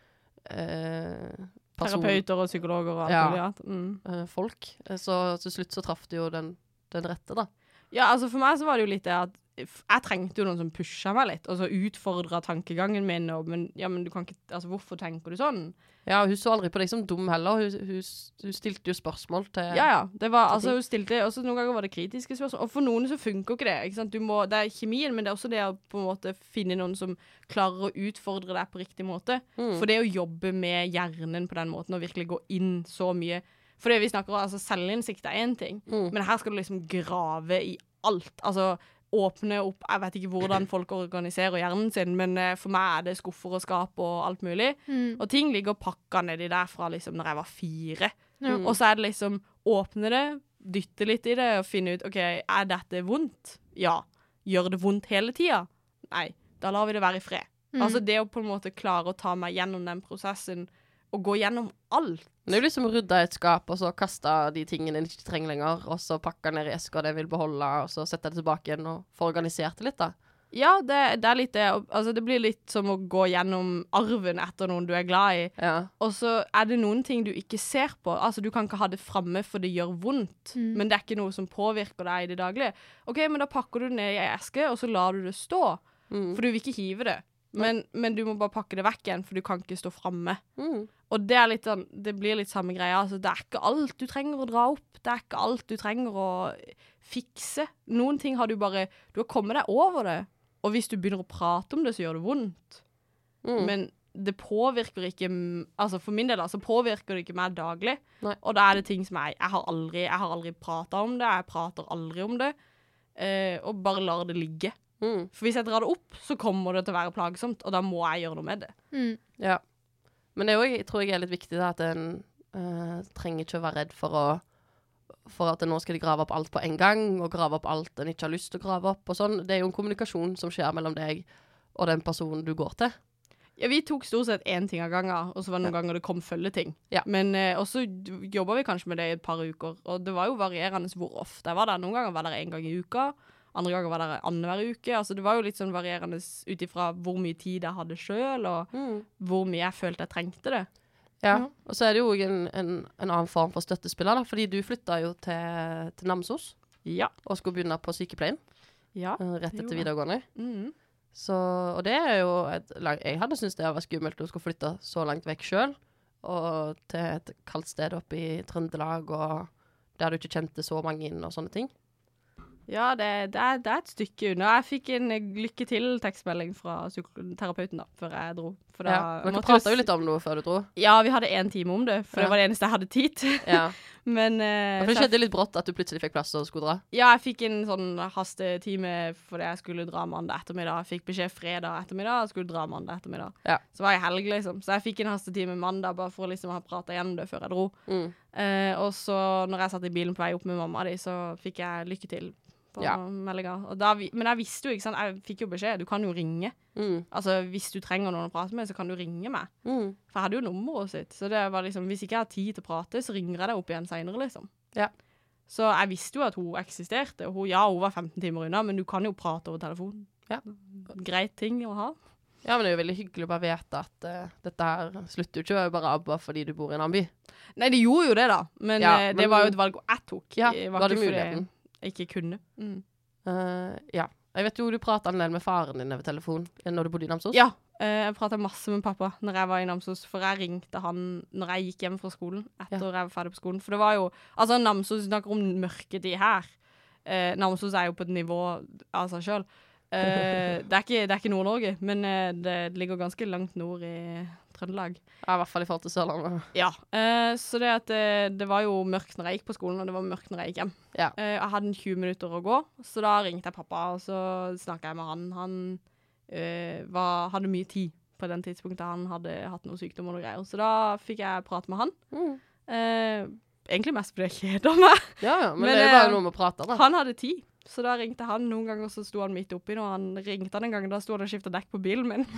terapeuter og psykologer og alt mulig. Folk. Så til slutt så traff du jo den rette, da. Ja, altså for meg så var det jo litt det at jeg trengte jo noen som pushet meg litt, og så utfordret tankegangen min, men du kan ikke, altså hvorfor tenker du sånn? Ja, hun så aldri på deg som dum heller, hun stilte jo spørsmål til... Ja, det var, altså hun stilte, også noen ganger var det kritiske spørsmål, og for noen så funker ikke det, ikke sant? Det er kjemien, men det er også det å på en måte finne noen som klarer å utfordre deg på riktig måte, for det å jobbe med hjernen på den måten, og virkelig gå inn så mye, for det vi snakker om, altså selvinnsikt er en ting, men her skal du liksom grave i alt, altså åpne opp, jeg vet ikke hvordan folk organiserer hjernen sin, men for meg er det skuffer og skap og alt mulig. Og ting ligger pakka nedi der fra liksom når jeg var 4. Og så er det liksom åpne det, dytte litt i det og finne ut, ok, er dette vondt? Ja. Gjør det vondt hele tiden? Nei. Da lar vi det være i fred. Altså det å på en måte klare å ta meg gjennom den prosessen og gå gjennom alt. Det er jo liksom rydda et skap, og så kaste de tingene en ikke trenger lenger, og så pakke ned i esker det jeg vil beholde, og så sette det tilbake igjen og få organisert det litt, da. Ja, det er litt det. Altså, det blir litt som å gå gjennom arven etter noen du er glad i. Ja. Og så er det noen ting du ikke ser på. Altså, du kan ikke ha det fremme for det gjør vondt, men det er ikke noe som påvirker deg i det daglige. Ok, men da pakker du det ned i en eske, og så lar du det stå, for du vil ikke hive det. Men du må bare pakke det vekk igjen, for du kan ikke stå fremme. Og det er litt sånn, det blir litt samme greia. Altså, det er ikke alt du trenger å dra opp. Det er ikke alt du trenger å fikse. Noen ting har du har kommet deg over det. Og hvis du begynner å prate om det, så gjør det vondt. Men det påvirker ikke, altså for min del, altså påvirker det ikke meg daglig. Nei. Og da er det ting som jeg har aldri pratet om det, jeg prater aldri om det, og bare lar det ligge. For hvis jeg drar det opp, så kommer det til å være plagsomt, og da må jeg gjøre noe med det. Ja. Men det er jo, tror jeg er litt viktig da, at en trenger ikke å være redd for at nå skal de grave opp alt på en gang, og grave opp alt en ikke har lyst til å grave opp, og sånn. Det er jo en kommunikasjon som skjer mellom deg og den personen du går til. Ja, vi tok stort sett en ting av gangen, og så var det noen ganger det kom følgeting. Ja. Men også jobbet vi kanskje med det i et par uker, og det var jo varierende hvor ofte jeg var der. Noen ganger var det en gang i uka, andre ganger var det annenhver uke. Altså det var jo litt sånn varierende ut ifra hvor mye tid jeg hadde selv, og hvor mye jeg følte jeg trengte det. Ja, og så er det jo en annen form for støttespiller da, fordi du flyttet jo til Namsos, og skulle begynne på sykepleien, rett etter videregående. Så, og det er jo, jeg hadde syntes det var skummelt å skulle flytte så langt vekk selv, og til et kaldt sted oppe i Trøndelag, og der du ikke kjente så mange inn og sånne ting. Ja, det er et stykke unna. Jeg fikk en lykke til tekstmelding fra terapeuten da, før jeg dro. For da men du pratet jo litt om noe før du dro. Ja, vi hadde 1 time om det, for det var det eneste jeg hadde tid til. Men For det skjedde litt brått at du plutselig fikk plass og skulle dra. Ja, jeg fikk en sånn hastetime fordi jeg skulle dra mandag ettermiddag. Jeg fikk beskjed fredag ettermiddag og skulle dra mandag ettermiddag. Ja. Så var jeg helg, liksom. Så jeg fikk en hastetime mandag bare for å liksom ha pratet gjennom det før jeg dro. Og så når jeg satt i bilen på vei opp med mamma di, så fikk jeg lykke til på meldinga. Men jeg visste jo, ikke sant, jeg fikk jo beskjed, du kan jo ringe. Altså, hvis du trenger noen å prate med, så kan du ringe meg. For jeg hadde jo nummeret sitt. Så det var liksom, hvis ikke jeg har tid til å prate, så ringer jeg deg opp igjen senere, liksom. Ja. Så jeg visste jo at hun eksisterte. Og hun var 15 timer unna, men du kan jo prate over telefonen. Ja. Greit ting å ha. Ja, men det er jo veldig hyggelig å bare vite at dette her slutter jo ikke bare bare fordi du bor i en annen by. Nei, det gjorde jo det da. Men, det var jo et valg jeg tok. Ja, var det ikke muligheten? Jeg ikke kunne. Ja. Jeg vet jo du pratet en del med faren din over telefon når du bodde i Namsos. Ja, jeg pratet masse med pappa når jeg var i Namsos, for jeg ringte han når jeg gikk hjem fra skolen, etter jeg var ferdig på skolen. For det var jo, altså Namsos snakker om mørketid her. Namsos er jo på et nivå av seg selv. Det er ikke Nord-Norge, men det ligger ganske langt nord i Trøndelag. Ja, i hvert fall i forhold til Sørlandet. Ja, så det at det var jo mørkt når jeg gikk på skolen, og det var mørkt når jeg gikk hjem. Ja. Jeg hadde 20 minutter å gå, så da ringte jeg pappa, og så snakket jeg med han. Han hadde mye tid på den tidspunktet. Han hadde hatt noen sykdom og noen greier, så da fikk jeg prate med han. Egentlig mest fordi jeg kjeder meg. Ja, men det er jo bare noe med å prate da. Han hadde tid. Så da ringte han noen ganger, så sto han midt oppi, og han ringte han en gang, da sto han og skiftet dekk på bilen min.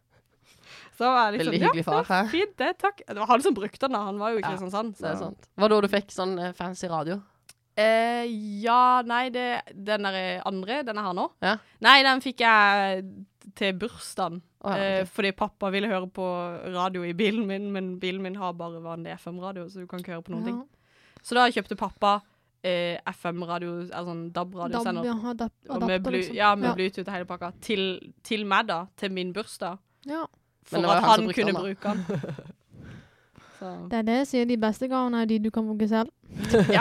Så var jeg liksom, veldig hyggelig far, hæ? Fint det, takk. Det var han som brukte den da, han var jo i Kristiansand. Det er sant. Var det da du fikk sånn fancy radio? Ja, nei, den der andre, den jeg har nå. Ja. Nei, den fikk jeg til bursdagen, Okay. fordi pappa ville høre på radio i bilen min, men bilen min har bare vanlig FM-radio, så du kan ikke høre på noen ting. Så da kjøpte pappa FM-radio, altså sånn DAB-radiosender. Med Bluetooth og hele pakka. Til meg da, til min bursdag. Ja. For at han kunne bruke den. Det er det jeg sier, de beste gavene er de du kan bruke selv. Ja.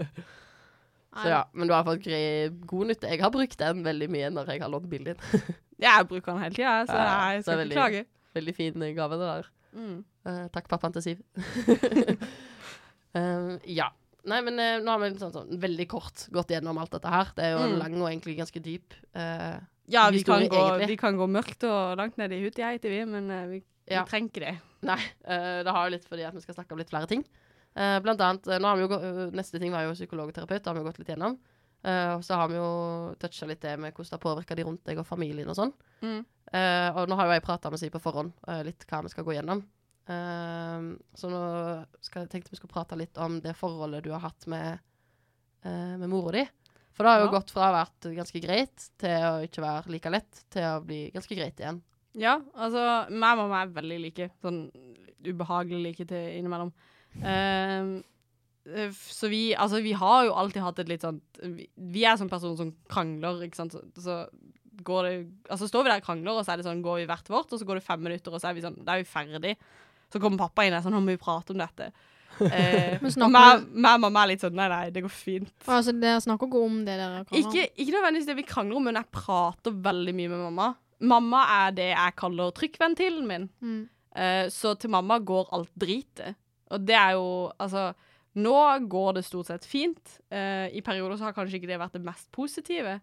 Så ja, men du har fått god nytte. Jeg har brukt den veldig mye når jeg har lånt bilen din. Jeg bruker den hele tiden, så jeg skal ikke klage. Veldig fin gave det der. Takk pappaen til Siv. Ja. Nei, men nå har vi sånn veldig kort gått gjennom alt dette her. Det er jo en lang og egentlig ganske dyp ja, vi kan gå mørkt og langt ned i hutet, men vi trenger ikke det. Nei, det har jo litt fordi at vi skal snakke om litt flere ting. Blant annet, nå har vi jo neste ting var jo psykolog og terapeut, det har vi jo gått litt gjennom. Og så har vi jo touchet litt det med hvordan det påvirker de rundt deg og familien og sånn. Og nå har jo jeg pratet med Siv på forhånd litt hva vi skal gå gjennom. Så nå tenkte vi skulle prate litt om det forholdet du har hatt med mora di. For det har jo gått fra å ha vært ganske greit til å ikke være like lett, til å bli ganske greit igjen. Ja, altså, meg og mamma er veldig like, sånn ubehagelig like til innimellom. Så vi har jo alltid hatt et litt sånn, vi er sånn person som krangler, ikke sant, så går det, altså står vi der og krangler, og så er det sånn, går vi hvert vårt, og så går det 5 minutter, og så er vi sånn, da er vi ferdig. Så kommer pappa inn og sånn, nå må vi prate om dette. Og mamma er litt sånn, nei, det går fint. Altså, dere snakker ikke om det dere krangler om? Ikke nødvendigvis det vi krangler om, men jeg prater veldig mye med mamma. Mamma er det jeg kaller trykkventilen min. Så til mamma går alt dritet. Og det er jo, altså, nå går det stort sett fint. I perioder så har kanskje ikke det vært det mest positive.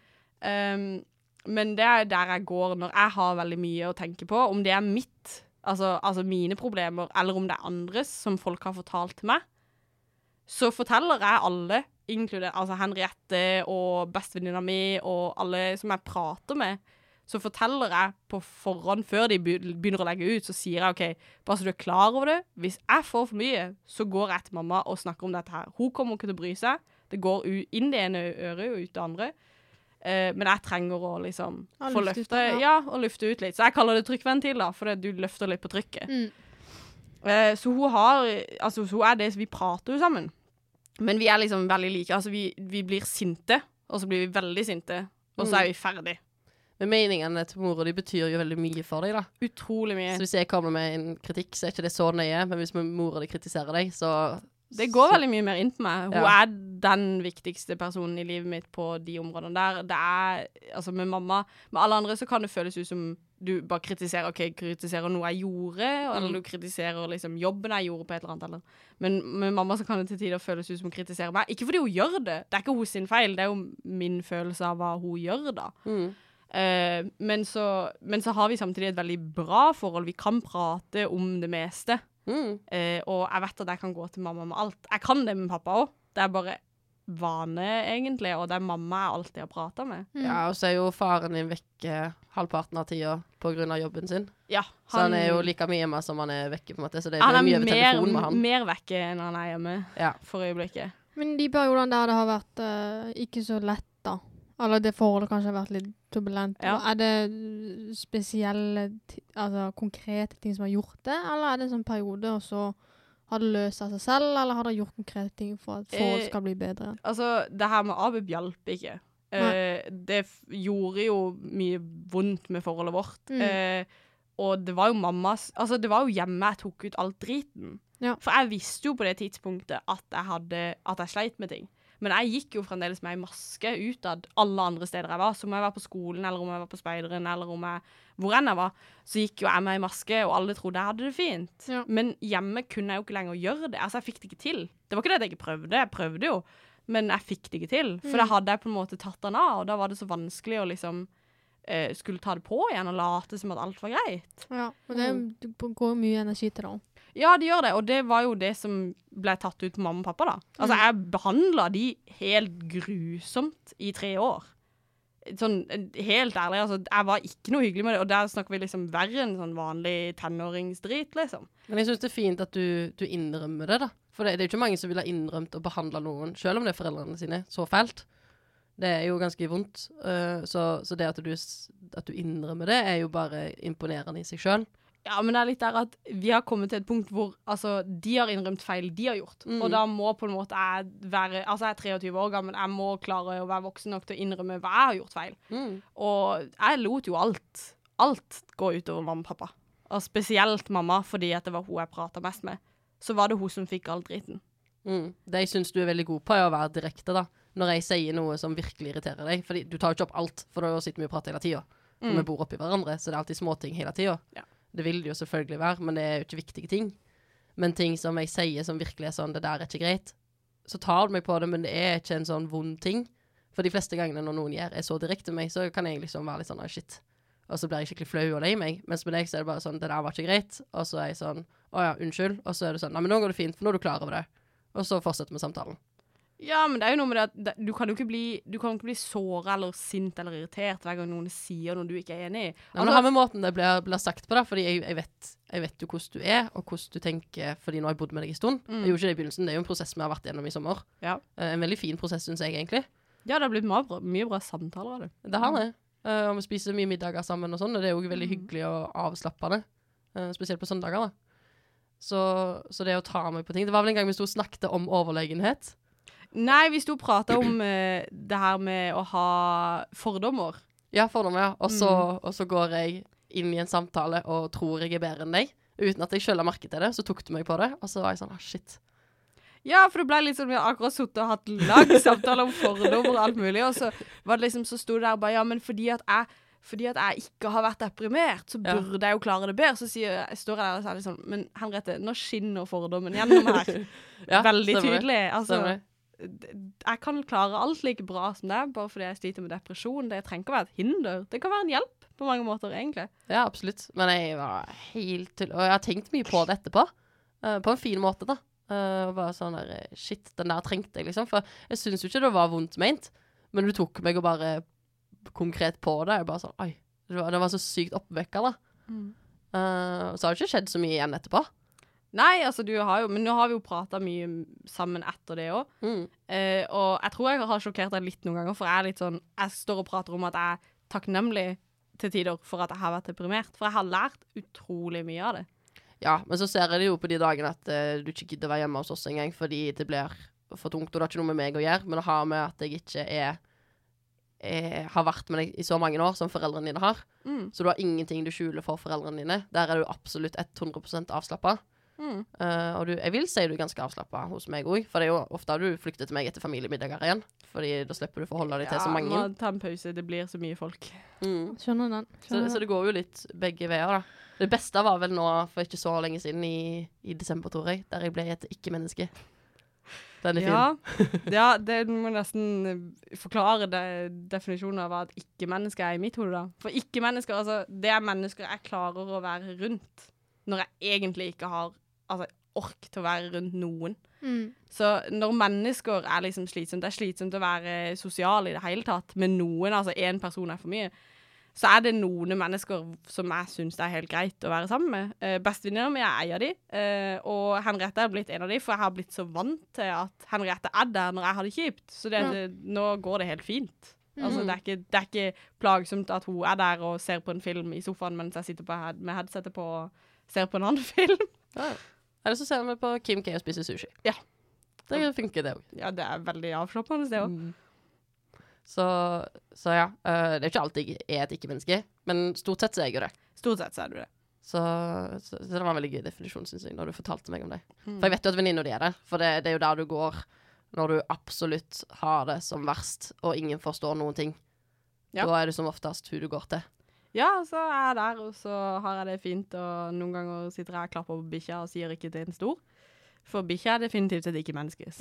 Men det er der jeg går når jeg har veldig mye å tenke på. Om det er mitt, altså mine problemer, eller om det er andres som folk har fortalt til meg, så forteller jeg alle, inkludert altså Henriette og bestevenninna mi og alle som jeg prater med, så forteller jeg på forhånd, før de begynner å legge ut, så sier jeg, ok, bare så du er klar over det, hvis jeg får for mye, så går jeg til mamma og snakker om dette her. Hun kommer ikke til å bry seg, det går inn det ene øret og ut det andre, men jeg trenger å liksom få lufte ut litt. Så jeg kaller det trykkventil da, for du løfter litt på trykket. Så hun er det, vi prater jo sammen. Men vi er liksom veldig like. Altså vi blir sinte, og så blir vi veldig sinte, og så er vi ferdig. Men meningene til mor og de betyr jo veldig mye for deg da. Utrolig mye. Så hvis jeg kommer med en kritikk, så er ikke det så nøye, men hvis mor og de kritiserer deg, så Det går veldig mye mer inn på meg. Hun Ja. er den viktigste personen i livet mitt på de områdene der. Det er, altså med mamma, med alle andre så kan det føles ut som du bare kritiserer noe jeg gjorde, eller du kritiserer liksom jobben jeg gjorde på et eller annet, eller. Men med mamma så kan det til tider føles ut som hun kritiserer meg. Ikke fordi hun gjør det. Det er ikke hos sin feil. Det er jo min følelse av hva hun gjør da. Men så har vi samtidig et veldig bra forhold. Vi kan prate om det meste. Og jeg vet at jeg kan gå til mamma med alt. Jeg kan det med pappa også. Det er bare vane, egentlig, og det er mamma jeg alltid har pratet med. Ja, og så er jo faren din vekke halvparten av tida på grunn av jobben sin. Ja, Så han er jo like mye hjemme som han er vekke, på en måte. Så det han blir er mye over telefon med han. mer vekke enn han er hjemme Ja. for øyeblikket. Men de periodene der det har vært ikke så lett da, eller det forholdet kanskje har vært litt turbulent, Ja. er det spesielle, altså konkrete ting som har gjort det, eller er det en sånn periode, og så har det løst av seg selv, eller har det gjort konkrete ting for at forhold skal bli bedre? Altså, det her med Abib hjalp ikke. Det gjorde jo mye vondt med forholdet vårt. Og det var jo mammas, altså det var jo hjemme jeg tok ut alt driten. Ja. For jeg visste jo på det tidspunktet at jeg sleit med ting. Men jeg gikk jo fremdeles med en maske utad alle andre steder jeg var. Så om jeg var på skolen, eller om jeg var på speideren, eller hvor enn jeg var, så gikk jo jeg med en maske, og alle trodde jeg hadde det fint. Ja. Men hjemme kunne jeg jo ikke lenger gjøre det. Altså, jeg fikk det ikke til. Det var ikke det at jeg ikke prøvde. Jeg prøvde jo. Men jeg fikk det ikke til. For da hadde jeg på en måte tatt den av, og da var det så vanskelig å liksom skulle ta det på igjen og late som at alt var greit. Ja, og det går mye energi til det. Ja, det gjør det, og det var jo det som ble tatt ut på mamma og pappa da. Altså, jeg behandlet de helt grusomt i 3 år. Sånn, helt ærlig, altså, jeg var ikke noe hyggelig med det, og der snakker vi liksom verre enn sånn vanlig tenåringsdrit, liksom. Men jeg synes det er fint at du innrømmer det da. For det er jo ikke mange som vil ha innrømt å behandle noen, selv om det er foreldrene sine, så fælt. Det er jo ganske vondt. Så det at du innrømmer det er jo bare imponerende i seg selv. Ja, men det er litt der at vi har kommet til et punkt hvor altså, de har innrømt feil de har gjort. Og da må på en måte jeg være, altså jeg er 23 år gammel, jeg må klare å være voksen nok til å innrømme hva jeg har gjort feil. Og jeg lot jo alt gå utover mamma og pappa. Og spesielt mamma, fordi at det var hun jeg pratet mest med. Så var det hun som fikk all driten. Det jeg synes du er veldig god på er å være direkte da. Når jeg sier noe som virkelig irriterer deg. Fordi du tar jo ikke opp alt, for da sitter vi og prater hele tiden. For vi bor oppi hverandre, så det er alltid små ting hele tiden. Ja. Det vil det jo selvfølgelig være, men det er jo ikke viktige ting. Men ting som jeg sier som virkelig er sånn, det der er ikke greit. Så tar du meg på det, men det er ikke en sånn vond ting. For de fleste gangene når noen er så direkte med meg, så kan jeg liksom være litt sånn, shit. Og så blir jeg skikkelig flau og lei meg. Mens med deg så er det bare sånn, det der var ikke greit. Og så er jeg sånn, ja, unnskyld. Og så er det sånn, nei, men nå går det fint, for nå er du klar over det. Og så fortsetter vi samtalen. Ja, men det er jo noe med det at du kan jo ikke bli såret eller sint eller irritert hver gang noen sier noe du ikke er enig i. Ja, men det har med måten det blir sagt på da, fordi jeg vet jo hvordan du er, og hvordan du tenker, fordi nå har jeg bodd med deg i stund. Jeg gjorde ikke det i begynnelsen, det er jo en prosess vi har vært gjennom i sommer. Ja. En veldig fin prosess, synes jeg egentlig. Ja, det har blitt mye bra samtaler av det. Det har det. Og vi spiser mye middager sammen og sånn, og det er jo veldig hyggelig og avslappende. Spesielt på søndager da. Så det å ta meg på ting, det var vel en gang vi stod og snakket om overlegenhet. Nei, vi stod og pratet om det her med å ha fordommer. Ja, fordommer, ja. Og så går jeg inn i en samtale og tror jeg er bedre enn deg, uten at jeg selv har merket det, så tok du meg på det, og så var jeg sånn, shit. Ja, for det ble litt sånn, vi har akkurat suttet og hatt lang samtale om fordommer og alt mulig, og så var det liksom, så stod det der bare, ja, men fordi at jeg ikke har vært deprimert, så burde jeg jo klare det bedre. Så står jeg der og sier sånn, men Henriette, nå skinner fordommen gjennom her. Ja, veldig tydelig. Altså, stemmer. Jeg kan klare alt like bra som det, bare fordi jeg sliter med depresjon. Det trenger ikke å være et hinder. Det kan være en hjelp på mange måter, egentlig. Ja, absolutt. Men jeg var helt til, og jeg har tenkt mye på det etterpå. På en fin måte, da. Og bare sånn der, shit, den der trengte jeg, liksom. For jeg synes jo ikke det var vondt ment, men du tok meg og bare konkret på det. Jeg bare sånn, oi, det var så sykt oppvekket, da. Så har det ikke skjedd så mye igjen etterpå. Nei, altså men nå har vi jo pratet mye sammen etter det også. Og jeg tror jeg har sjokkert deg litt noen ganger, for jeg er litt sånn, jeg står og prater om at jeg er takknemlig til tider for at jeg har vært deprimert, for jeg har lært utrolig mye av det. Ja, men så ser jeg det jo på de dagene at du ikke gidder være hjemme hos oss en gang, fordi det blir for tungt, og det har ikke noe med meg å gjøre, men det har med at jeg ikke har vært med deg i så mange år som foreldrene dine har. Så du har ingenting du skjuler for foreldrene dine. Der er du absolutt 100% avslappet. Og jeg vil si du er ganske avslappet hos meg også, for det er jo ofte du flykter til meg etter familiemiddager igjen, fordi da slipper du forholde deg til så mange. Ja, må ta en pause, det blir så mye folk. Skjønner den. Så det går jo litt begge veier da. Det beste var vel nå, for ikke så lenge siden i desember, tror jeg, der jeg ble et ikke-menneske. Den er fin. Ja, det må nesten forklare definisjonen av hva et ikke-menneske er i mitt hode da. For ikke-mennesker, altså, det er mennesker jeg klarer å være rundt, når jeg egentlig ikke har ork til å være rundt noen. Så når mennesker er liksom slitsomt, det er slitsomt å være sosial i det hele tatt, med noen, altså en person er for mye, så er det noen mennesker som jeg synes det er helt greit å være sammen med. Bestevenninner mi er en av de, og Henriette er blitt en av de, for jeg har blitt så vant til at Henriette er der når jeg har det kjipt, så nå går det helt fint. Altså, det er ikke plagsomt at hun er der og ser på en film i sofaen mens jeg sitter med headsetet på og ser på en annen film. Eller så ser vi på Kim K og spiser sushi. Ja. Det funker det også. Ja, det er veldig avslappende det også. Så ja, det er ikke alltid jeg er et ikke-menneske, men stort sett så er jeg jo det. Stort sett så er du det. Så det var en veldig gøy definisjon, synes jeg, når du fortalte meg om det. For jeg vet jo at venninner de er der, for det er jo der du går når du absolutt har det som verst, og ingen forstår noen ting. Da er det som oftest hun du går til. Ja, så er jeg der, og så har jeg det fint, og noen ganger sitter jeg og klapper på bikkja og sier ikke til en stor. For bikkja er definitivt et ikke-menneske. Så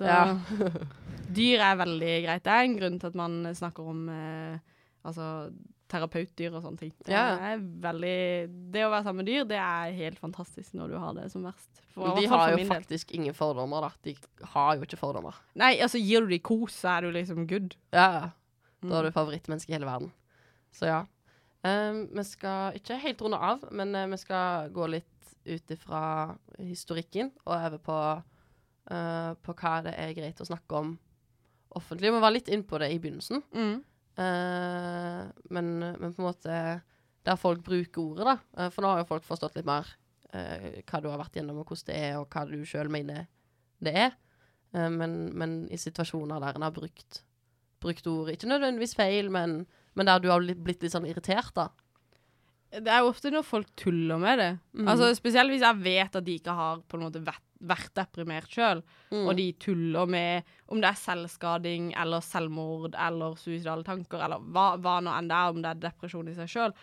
dyr er veldig greit. Det er en grunn til at man snakker om terapeutdyr og sånne ting. Det er det å være sammen med dyr, det er helt fantastisk når du har det som verst. De har jo faktisk ingen fordommer da. De har jo ikke fordommer. Nei, altså gir du de kos, så er du liksom good. Ja, da er du favorittmenneske i hele verden. Så ja. Vi skal ikke helt runde av, men vi skal gå litt ut ifra historikken og over på hva det er greit å snakke om offentlig. Vi var litt inn på det i begynnelsen. Men på en måte der folk bruker ordet da. For nå har jo folk forstått litt mer hva du har vært gjennom og hvordan det er, og hva du selv mener det er. Men i situasjoner der en har brukt ord, ikke nødvendigvis feil, men der du har blitt litt sånn irritert da. Det er jo ofte når folk tuller med det. Altså, spesielt hvis jeg vet at de ikke har på en måte vært deprimert selv, og de tuller med om det er selvskading, eller selvmord, eller suicidale tanker, eller hva nå enn det er, om det er depresjon i seg selv.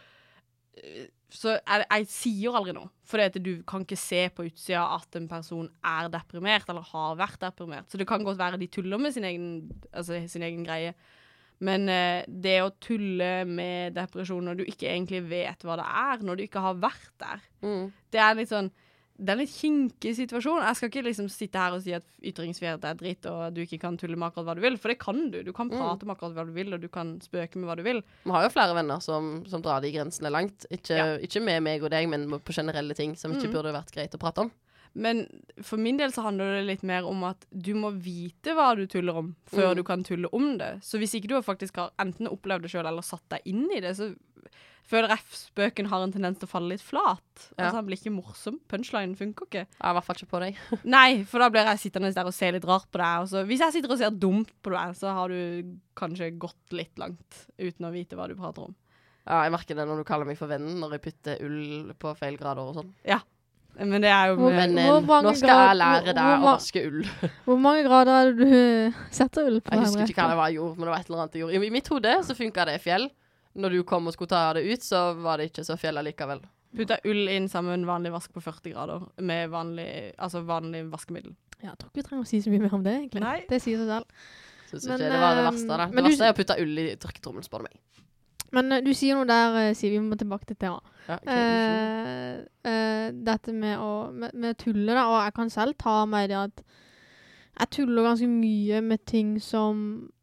Så jeg sier aldri noe, for du kan ikke se på utsida at en person er deprimert, eller har vært deprimert. Så det kan godt være de tuller med sin egen greie. Men det å tulle med depresjon når du ikke egentlig vet hva det er, når du ikke har vært der, det er litt sånn, det er en litt kinkig situasjon. Jeg skal ikke liksom sitte her og si at ytringsfrihet er dritt, og du ikke kan tulle med akkurat hva du vil, for det kan du. Du kan prate med akkurat hva du vil, og du kan spøke med hva du vil. Vi har jo flere venner som drar de grensene langt. Ikke med meg og deg, men på generelle ting som ikke burde vært greit å prate om. Men for min del så handler det litt mer om at du må vite hva du tuller om, før du kan tulle om det. Så hvis ikke du faktisk har enten opplevd det selv, eller satt deg inn i det, så føler jeg spøken har en tendens til å falle litt flat. Altså, den blir ikke morsom. Punchline funker ikke. Ja, i hvert fall ikke på deg. Nei, for da blir jeg sittende der og se litt rart på deg. Og så, hvis jeg sitter og ser dumt på deg, så har du kanskje gått litt langt uten å vite hva du prater om. Ja, jeg merker det når du kaller meg for vennen, når jeg putter ull på feil grader og sånn. Ja. Men det er jo... nå skal jeg lære deg å vaske ull. Hvor mange grader er det du setter ull på? Jeg husker ikke hva det var jeg gjorde, men det var et eller annet jeg gjorde. I mitt hode så funket det fjell. Når du kom og skulle ta det ut, så var det ikke så fjell likevel. Putta ull inn sammen med vanlig vask på 40 grader, med vanlig vaskemiddel. Ja, jeg tror ikke vi trenger å si så mye mer om det, egentlig. Nei. Det sier seg selv. Synes ikke det var det verste da. Det verste er å putte ull i tørketrommelen, spør du meg. Men du sier noe der, Siv, vi må tilbake til tema. Ja, okay. Dette med tulle da, og jeg kan selv ta meg det at jeg tuller ganske mye med ting som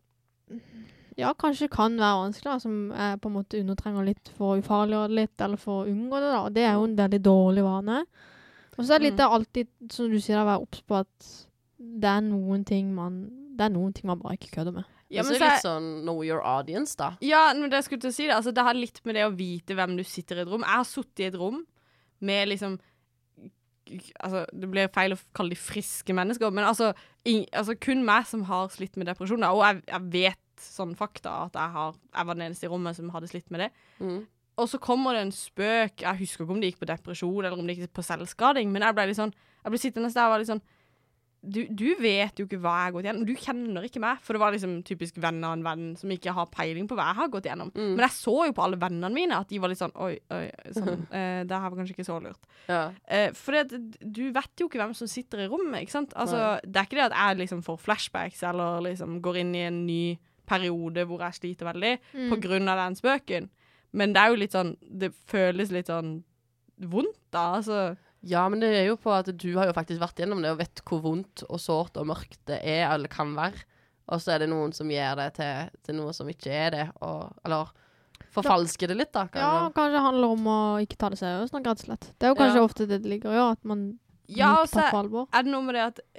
kanskje kan være vanskelig da, som jeg på en måte undertrenger litt for å ufarliggjøre det litt, eller for å unngå det da, og det er jo en veldig dårlig vane. Og så er det litt alltid, som du sier, å være obs på at det er noen ting man bare ikke kødder med. Ja, men så er det litt sånn know your audience da. Ja, men det skulle til å si det. Altså, det har litt med det å vite hvem du sitter i et rom. Jeg har suttet i et rom med liksom, altså, det blir feil å kalle de friske mennesker, men altså kun meg som har slitt med depresjon da, og jeg vet sånn fakta at jeg var den eneste i rommet som hadde slitt med det. og så kommer det en spøk, jeg husker ikke om det gikk på depresjon, eller om det gikk på selvskading, men jeg ble sittende der og var litt sånn, du vet jo ikke hva jeg har gått gjennom. Du kjenner ikke meg, for det var liksom typisk venner av en venn som ikke har peiling på hva jeg har gått gjennom. Men jeg så jo på alle vennene mine at de var litt sånn, oi, sånn, det her var kanskje ikke så lurt. Ja. For du vet jo ikke hvem som sitter i rommet, ikke sant? Altså, det er ikke det at jeg liksom får flashbacks, eller liksom går inn i en ny periode hvor jeg sliter veldig, på grunn av den spøken. Men det er jo litt sånn, det føles litt sånn vondt da, altså. Ja, men det er jo på at du har jo faktisk vært gjennom det og vet hvor vondt og sårt og mørkt det er, eller kan være. Og så er det noen som gjør det til noe som ikke er det, eller forfalsker det litt da. Kanskje det handler om å ikke ta det seriøst nok, rett og slett. Det er jo kanskje ofte det ligger i, at man ikke tar på alvor. Er det noe med det at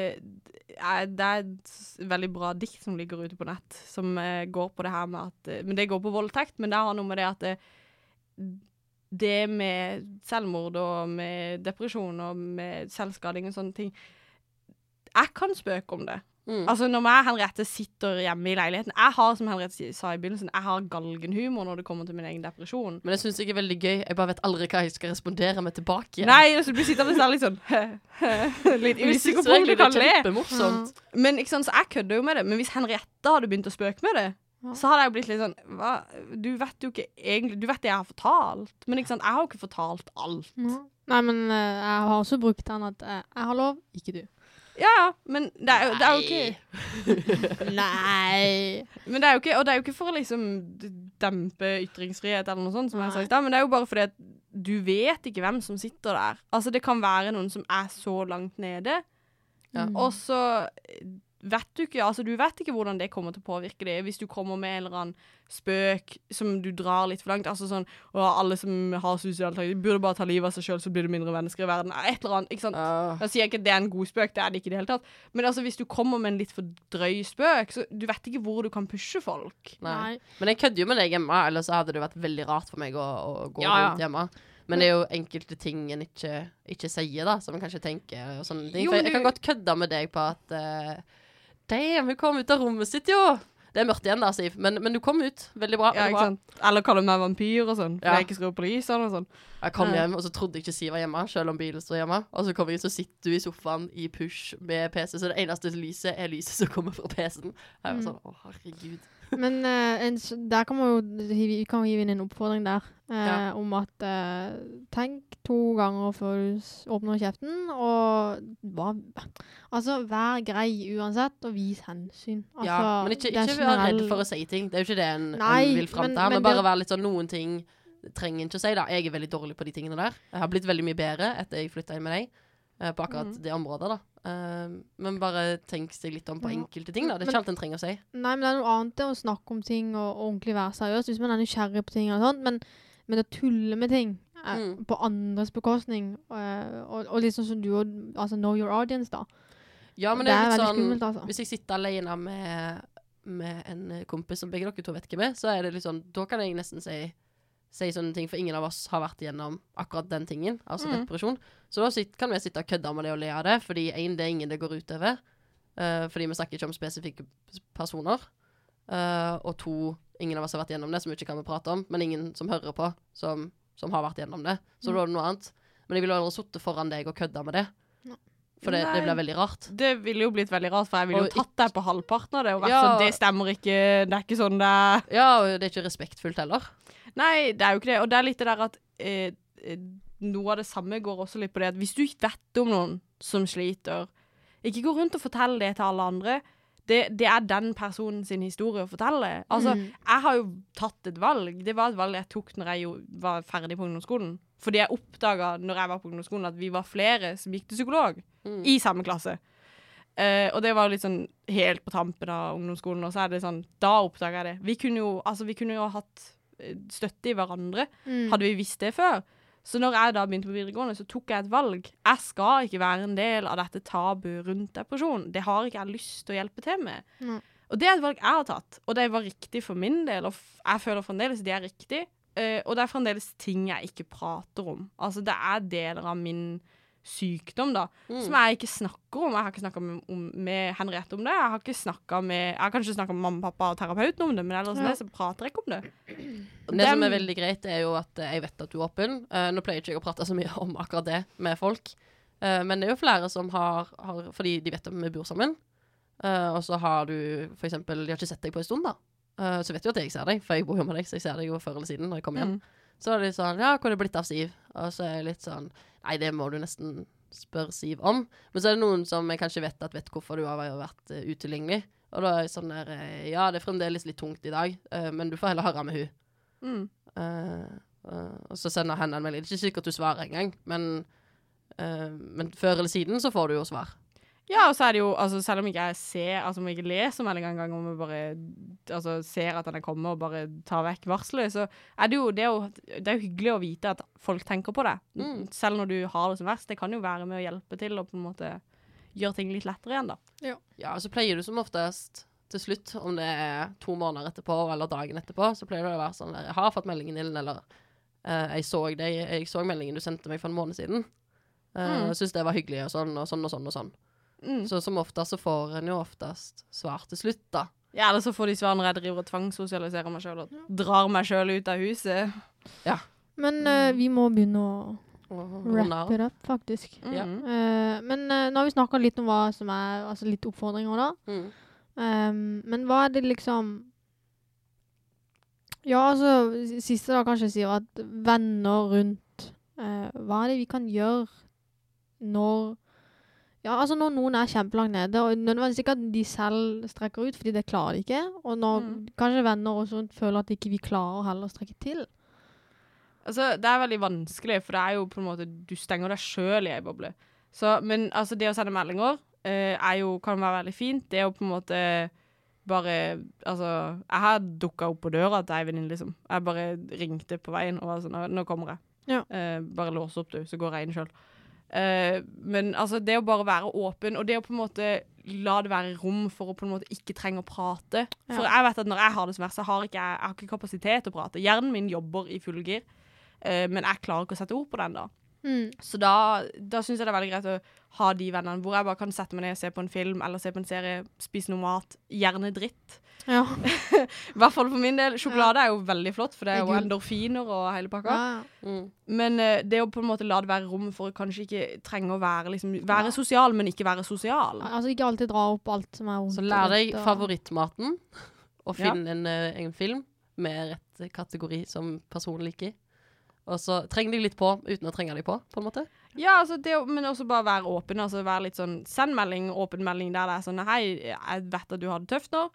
det er et veldig bra dikt som ligger ute på nett, som går på det her med at, men det går på voldtekt, men det har noe med det at det med selvmord og med depresjon og med selvskading og sånne ting, jeg kan spøke om det. Altså når jeg Henriette sitter hjemme i leiligheten, jeg har, som Henriette sa i begynnelsen, jeg har galgenhumor når det kommer til min egen depresjon. Men jeg synes ikke er veldig gøy, jeg bare vet aldri hva jeg skal respondere med tilbake igjen. Nei, så blir sittende der litt sånn litt usikker på om du kan le. Kjempemorsomt. Men ikke sant, så jeg kødder jo med det, men hvis Henriette hadde begynt å spøke med det, så hadde jeg jo blitt litt sånn, du vet jo ikke egentlig, du vet det jeg har fortalt, men ikke sant, jeg har jo ikke fortalt alt. Nei, men jeg har også brukt den at jeg har lov, ikke du. Ja, men det er jo ikke... Nei. Men det er jo ikke, og det er jo ikke for å liksom dempe ytringsfrihet eller noe sånt, som jeg sa i sted, men det er jo bare fordi at du vet ikke hvem som sitter der. Altså, det kan være noen som er så langt nede, og så... vet du ikke, altså du vet ikke hvordan det kommer til å påvirke det, hvis du kommer med en eller annen spøk som du drar litt for langt, altså sånn, og alle som har suicidale tanker, de burde bare ta livet av seg selv, så blir det mindre mennesker i verden, et eller annet, ikke sant? Da sier jeg ikke at det er en god spøk, det er det ikke i det hele tatt, men altså hvis du kommer med en litt for drøy spøk, så du vet ikke hvor du kan pushe folk. Nei. Men jeg kødder jo med deg hjemme, eller så hadde det vært veldig rart for meg å gå rundt hjemme. Men det er jo enkelte ting en ikke sier da, som en kanskje tenker og sånne ting. For jeg kan godt kødde med deg på at damn, hun kom ut av rommet sitt, jo. Det er mørkt igjen da, Siv. Men du kom ut. Veldig bra. Ja, ikke sant? Eller kaller meg vampyr og sånn. For jeg ikke skrur på lysene og sånn. Jeg kom hjem, og så trodde jeg ikke Siv var hjemme, selv om bilen står hjemme. Og så kommer jeg, så sitter du i sofaen i push med PC, så det eneste lyset er lyset som kommer fra PC-en. Jeg var sånn, herregud. Men der kan man jo hive inn en oppfordring der, om at tenk 2 ganger før du åpner kjeften, og vær grei uansett, og vis hensyn. Altså, men ikke vær redd for å si ting. Det er jo ikke det en vil frem til. Men bare være litt sånn, noen ting trenger ikke å si da. Jeg er veldig dårlig på de tingene der. Jeg har blitt veldig mye bedre etter jeg flyttet inn med deg, på akkurat det området da. Men bare tenk seg litt om på enkelte ting da. Det er ikke alt en trenger å si. Nei, men det er noe annet å snakke om ting og ordentlig være seriøs, hvis man er nysgjerrig på ting og sånt, men å tulle med ting på andres bekostning, og liksom som du, altså know your audience da. Ja, men det er litt sånn, skummelt, altså. Hvis jeg sitter alene med en kompis som begge dere to vet ikke med, så er det litt sånn, da kan jeg nesten si sånne ting, for ingen av oss har vært igjennom akkurat den tingen, altså depresjon. Så da kan vi sitte og kødde med det og le av det, fordi det er ingen det går ut over, fordi vi snakker ikke om spesifikke personer, og 2, ingen av oss har vært igjennom det, som vi ikke kan prate om, men ingen som hører på, som har vært igjennom det. Så da er det noe annet. Men jeg vil aldri sitte foran deg og kødde med det. For det blir veldig rart. Det ville jo blitt veldig rart, for jeg ville jo tatt deg på halvparten av det, og vært sånn, det stemmer ikke, det er ikke sånn det er. Ja, og det er ikke respektfullt heller. Nei, det er jo ikke det, og det er litt det der at noe av det samme går også litt på det, at hvis du ikke vet om noen som sliter, ikke gå rundt og fortelle det til alle andre. Det er den personen sin historie å fortelle. Altså, jeg har jo tatt et valg. Det var et valg jeg tok når jeg var ferdig på ungdomsskolen. Fordi jeg oppdaget når jeg var på ungdomsskolen at vi var flere som gikk til psykolog i samme klasse. Og det var litt sånn helt på tampen av ungdomsskolen, og så er det sånn, da oppdaget jeg det. Vi kunne jo hatt støtte i hverandre. Hadde vi visst det før? Så når jeg da begynte på videregående, så tok jeg et valg. Jeg skal ikke være en del av dette tabu rundt depresjon. Det har ikke jeg lyst til å hjelpe til med. Og det er et valg jeg har tatt. Og det var riktig for min del, og jeg føler fremdeles det er riktig. Og det er fremdeles ting jeg ikke prater om. Altså, det er deler av min sykdom da, som jeg ikke snakker om. Jeg har ikke snakket med Henriette om det. Jeg har kanskje snakket med mamma, pappa og terapeuten om det, men ellers det, så prater jeg ikke om det. Det som er veldig greit er jo at jeg vet at du er åpen. Nå pleier ikke jeg å prate så mye om akkurat det med folk, men det er jo flere som har fordi de vet at vi bor sammen, og så har du for eksempel, de har ikke sett deg på en stund da, så vet du at jeg ser deg, for jeg bor jo med deg, så jeg ser deg jo før eller siden når jeg kommer hjem. Så er det sånn, ja, hva er det blitt av Siv? Og så er jeg litt sånn, nei, det må du nesten spørre Siv om. Men så er det noen som jeg kanskje vet hvorfor du har vært utilgjengelig. Og da er jeg sånn der, ja, det er fremdeles litt tungt i dag, men du får heller høre med hun. Og så sender henne en melding. Det er ikke sikkert du svarer en gang, men før eller siden så får du jo svar. Ja, og så er det jo, altså, selv om ikke jeg ser, altså om jeg ikke leser meldingen en gang, om jeg bare ser at den er kommet og bare tar vekk varslet, så er det er jo hyggelig å vite at folk tenker på det. Selv når du har det som verst. Det kan jo være med å hjelpe til og på en måte gjøre ting litt lettere igjen da. Ja, og så pleier du som oftest til slutt, om det er 2 måneder etterpå eller dagen etterpå, så pleier det å være sånn der, jeg har fått meldingen din, eller jeg så meldingen du sendte meg for en måned siden. Jeg synes det var hyggelig og sånn og sånn og sånn og sånn. Så som oftest så får en jo oftest svar til slutt da. Ja, eller så får de svar når jeg driver og tvangssosialiserer meg selv og drar meg selv ut av huset. Ja. Men vi må begynne å wrap it up, faktisk. Men nå har vi snakket litt om hva som er, altså litt oppfordringer da. Men hva er det liksom... Ja, altså, siste da kanskje sier at venner rundt, hva er det vi kan gjøre når... Ja, altså når noen er kjempelangt nede, og nødvendigvis ikke at de selv strekker ut, fordi det klarer de ikke, og når kanskje venner også føler at ikke vi klarer heller å strekke til. Altså, det er veldig vanskelig, for det er jo på en måte, du stenger deg selv i en boble. Så, men altså, det å sende meldinger kan være veldig fint. Det er jo på en måte bare, altså, jeg har dukket opp på døra til Eivind, liksom. Jeg bare ringte på veien og var sånn, nå kommer jeg. Ja. Bare lås opp du, så går jeg inn selv. Men altså det å bare være åpen, og det å på en måte la det være rom for å på en måte ikke trenge å prate. For jeg vet at når jeg har det som verst, så har jeg har ikke kapasitet til å prate. Hjernen min jobber i full gir, men jeg klarer ikke å sette ord på den da. Så da synes jeg det er veldig greit å ha de vennene hvor jeg bare kan sette meg ned og se på en film, eller se på en serie, spise noe mat, gjerne dritt. Ja. I hvert fall for min del. Sjokolade er jo veldig flott, for det er jo endorfiner og hele pakka. Men det å på en måte la det være rom for å kanskje ikke trenge å være sosial, men ikke være sosial. Altså ikke alltid dra opp alt som er vondt. Så lær deg favorittmaten, og finn en film med rett kategori som personen liker. Og så trenger de litt på, uten å trenge de på en måte. Ja, altså men også bare være åpen, altså være litt sånn, send melding, åpen melding der det er sånn, hei, jeg vet at du har det tøft nå,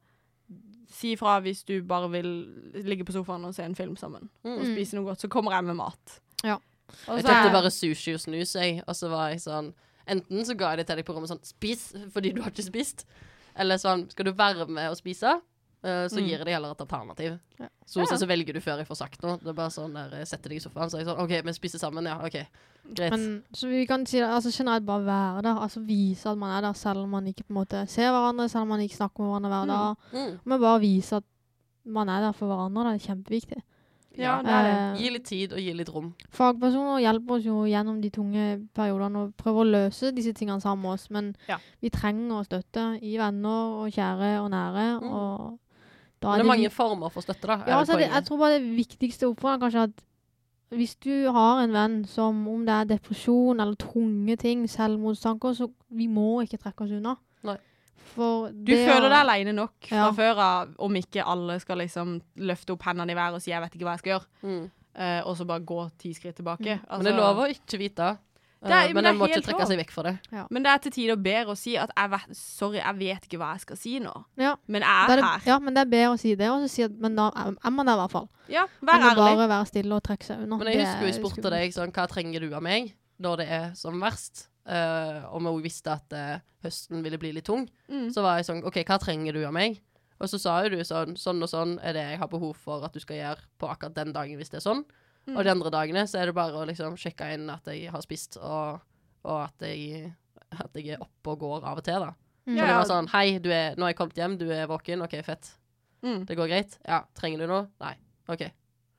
si ifra hvis du bare vil ligge på sofaen og se en film sammen, og spise noe godt, så kommer jeg med mat. Ja. Jeg tenkte bare sushi og snus, og så var jeg sånn, enten så ga jeg det til deg på rommet sånn, spis, fordi du har ikke spist, eller sånn, skal du være med å spise? Så gir jeg deg heller et alternativ. Så velger du før jeg får sagt noe. Det er bare sånn der, jeg setter deg i sofaen, så er jeg sånn, ok, men spise sammen, ja, ok, greit. Men, så vi kan si det, altså generelt bare være der, altså vise at man er der, selv om man ikke på en måte ser hverandre, selv om man ikke snakker med hverandre hver dag. Men bare vise at man er der for hverandre, det er kjempeviktig. Ja, det er det. Gi litt tid og gi litt rom. Fagpersoner hjelper oss jo gjennom de tunge periodene og prøver å løse disse tingene sammen med oss, men vi trenger å støtte i venner og kjære og nære, og det er mange former for støtte da. Ja, altså jeg tror bare det viktigste oppfordringen kanskje at hvis du har en venn som om det er depresjon eller tunge ting, selvmordstanker, så vi må ikke trekke oss unna. Nei. For du føler deg alene nok fra før av, om ikke alle skal liksom løfte opp hendene i været og si jeg vet ikke hva jeg skal gjøre, og så bare gå 10 skritt tilbake. Altså, men det er lov å ikke vite. Men jeg må ikke trekke seg vekk fra det. Ja. Men det er til tid å bedre å si at jeg vet ikke hva jeg skal si nå. Ja. Men jeg er her. Ja, men det er bedre å si det, og så si at men da er man der i hvert fall. Ja, vær ærlig. Bare være stille og trekke seg unna. Men jeg husker jo spurte deg sånn, hva trenger du av meg når det er som verst? Og vi visste at høsten ville bli litt tung. Så var jeg sånn, ok, hva trenger du av meg? Og så sa jo du sånn og sånn er det jeg har behov for at du skal gjøre på akkurat den dagen hvis det er sånn. Og de andre dagene så er det bare å liksom sjekke inn at jeg har spist, og at jeg er oppe og går av og til da. Så det var sånn, hei, nå er jeg kommet hjem, du er våken, ok, fett. Det går greit? Ja, trenger du noe? Nei, ok.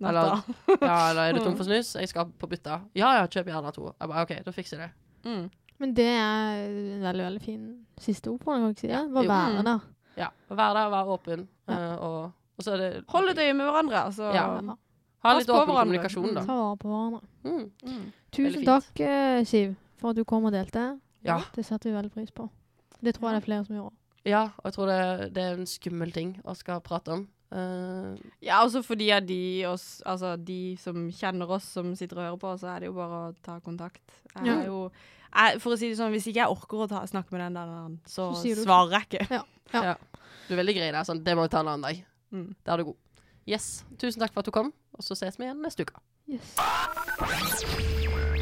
natta. Eller er du tom for snus? Jeg skal på bytta. Ja, kjøp gjerne 2. Jeg bare, ok, da fikser jeg det. Men det er en veldig, veldig fin siste ord på det, kan du ikke si det? Bare være der. Ja, være der, være åpen. Og så er det... Hold et øye med hverandre, altså. Ja. Ha litt åpen kommunikasjon, da. Ta vare på hverandre. Tusen Veldig takk, Siv, for at du kom og delte. Ja. Det setter vi veldig pris på. Det tror jeg det er flere som gjør. Ja, og jeg tror det er en skummel ting å skal prate om. Ja, også fordi at de som kjenner oss, som sitter og hører på, så er det jo bare å ta kontakt. For å si det sånn, hvis ikke jeg orker å snakke med den, så svarer jeg ikke. Ja. Du er veldig grei der, sånn, det må vi ta en annen dag. Der er du god. Yes, tusen takk for at du kom, og så ses vi igjen neste uke. Yes.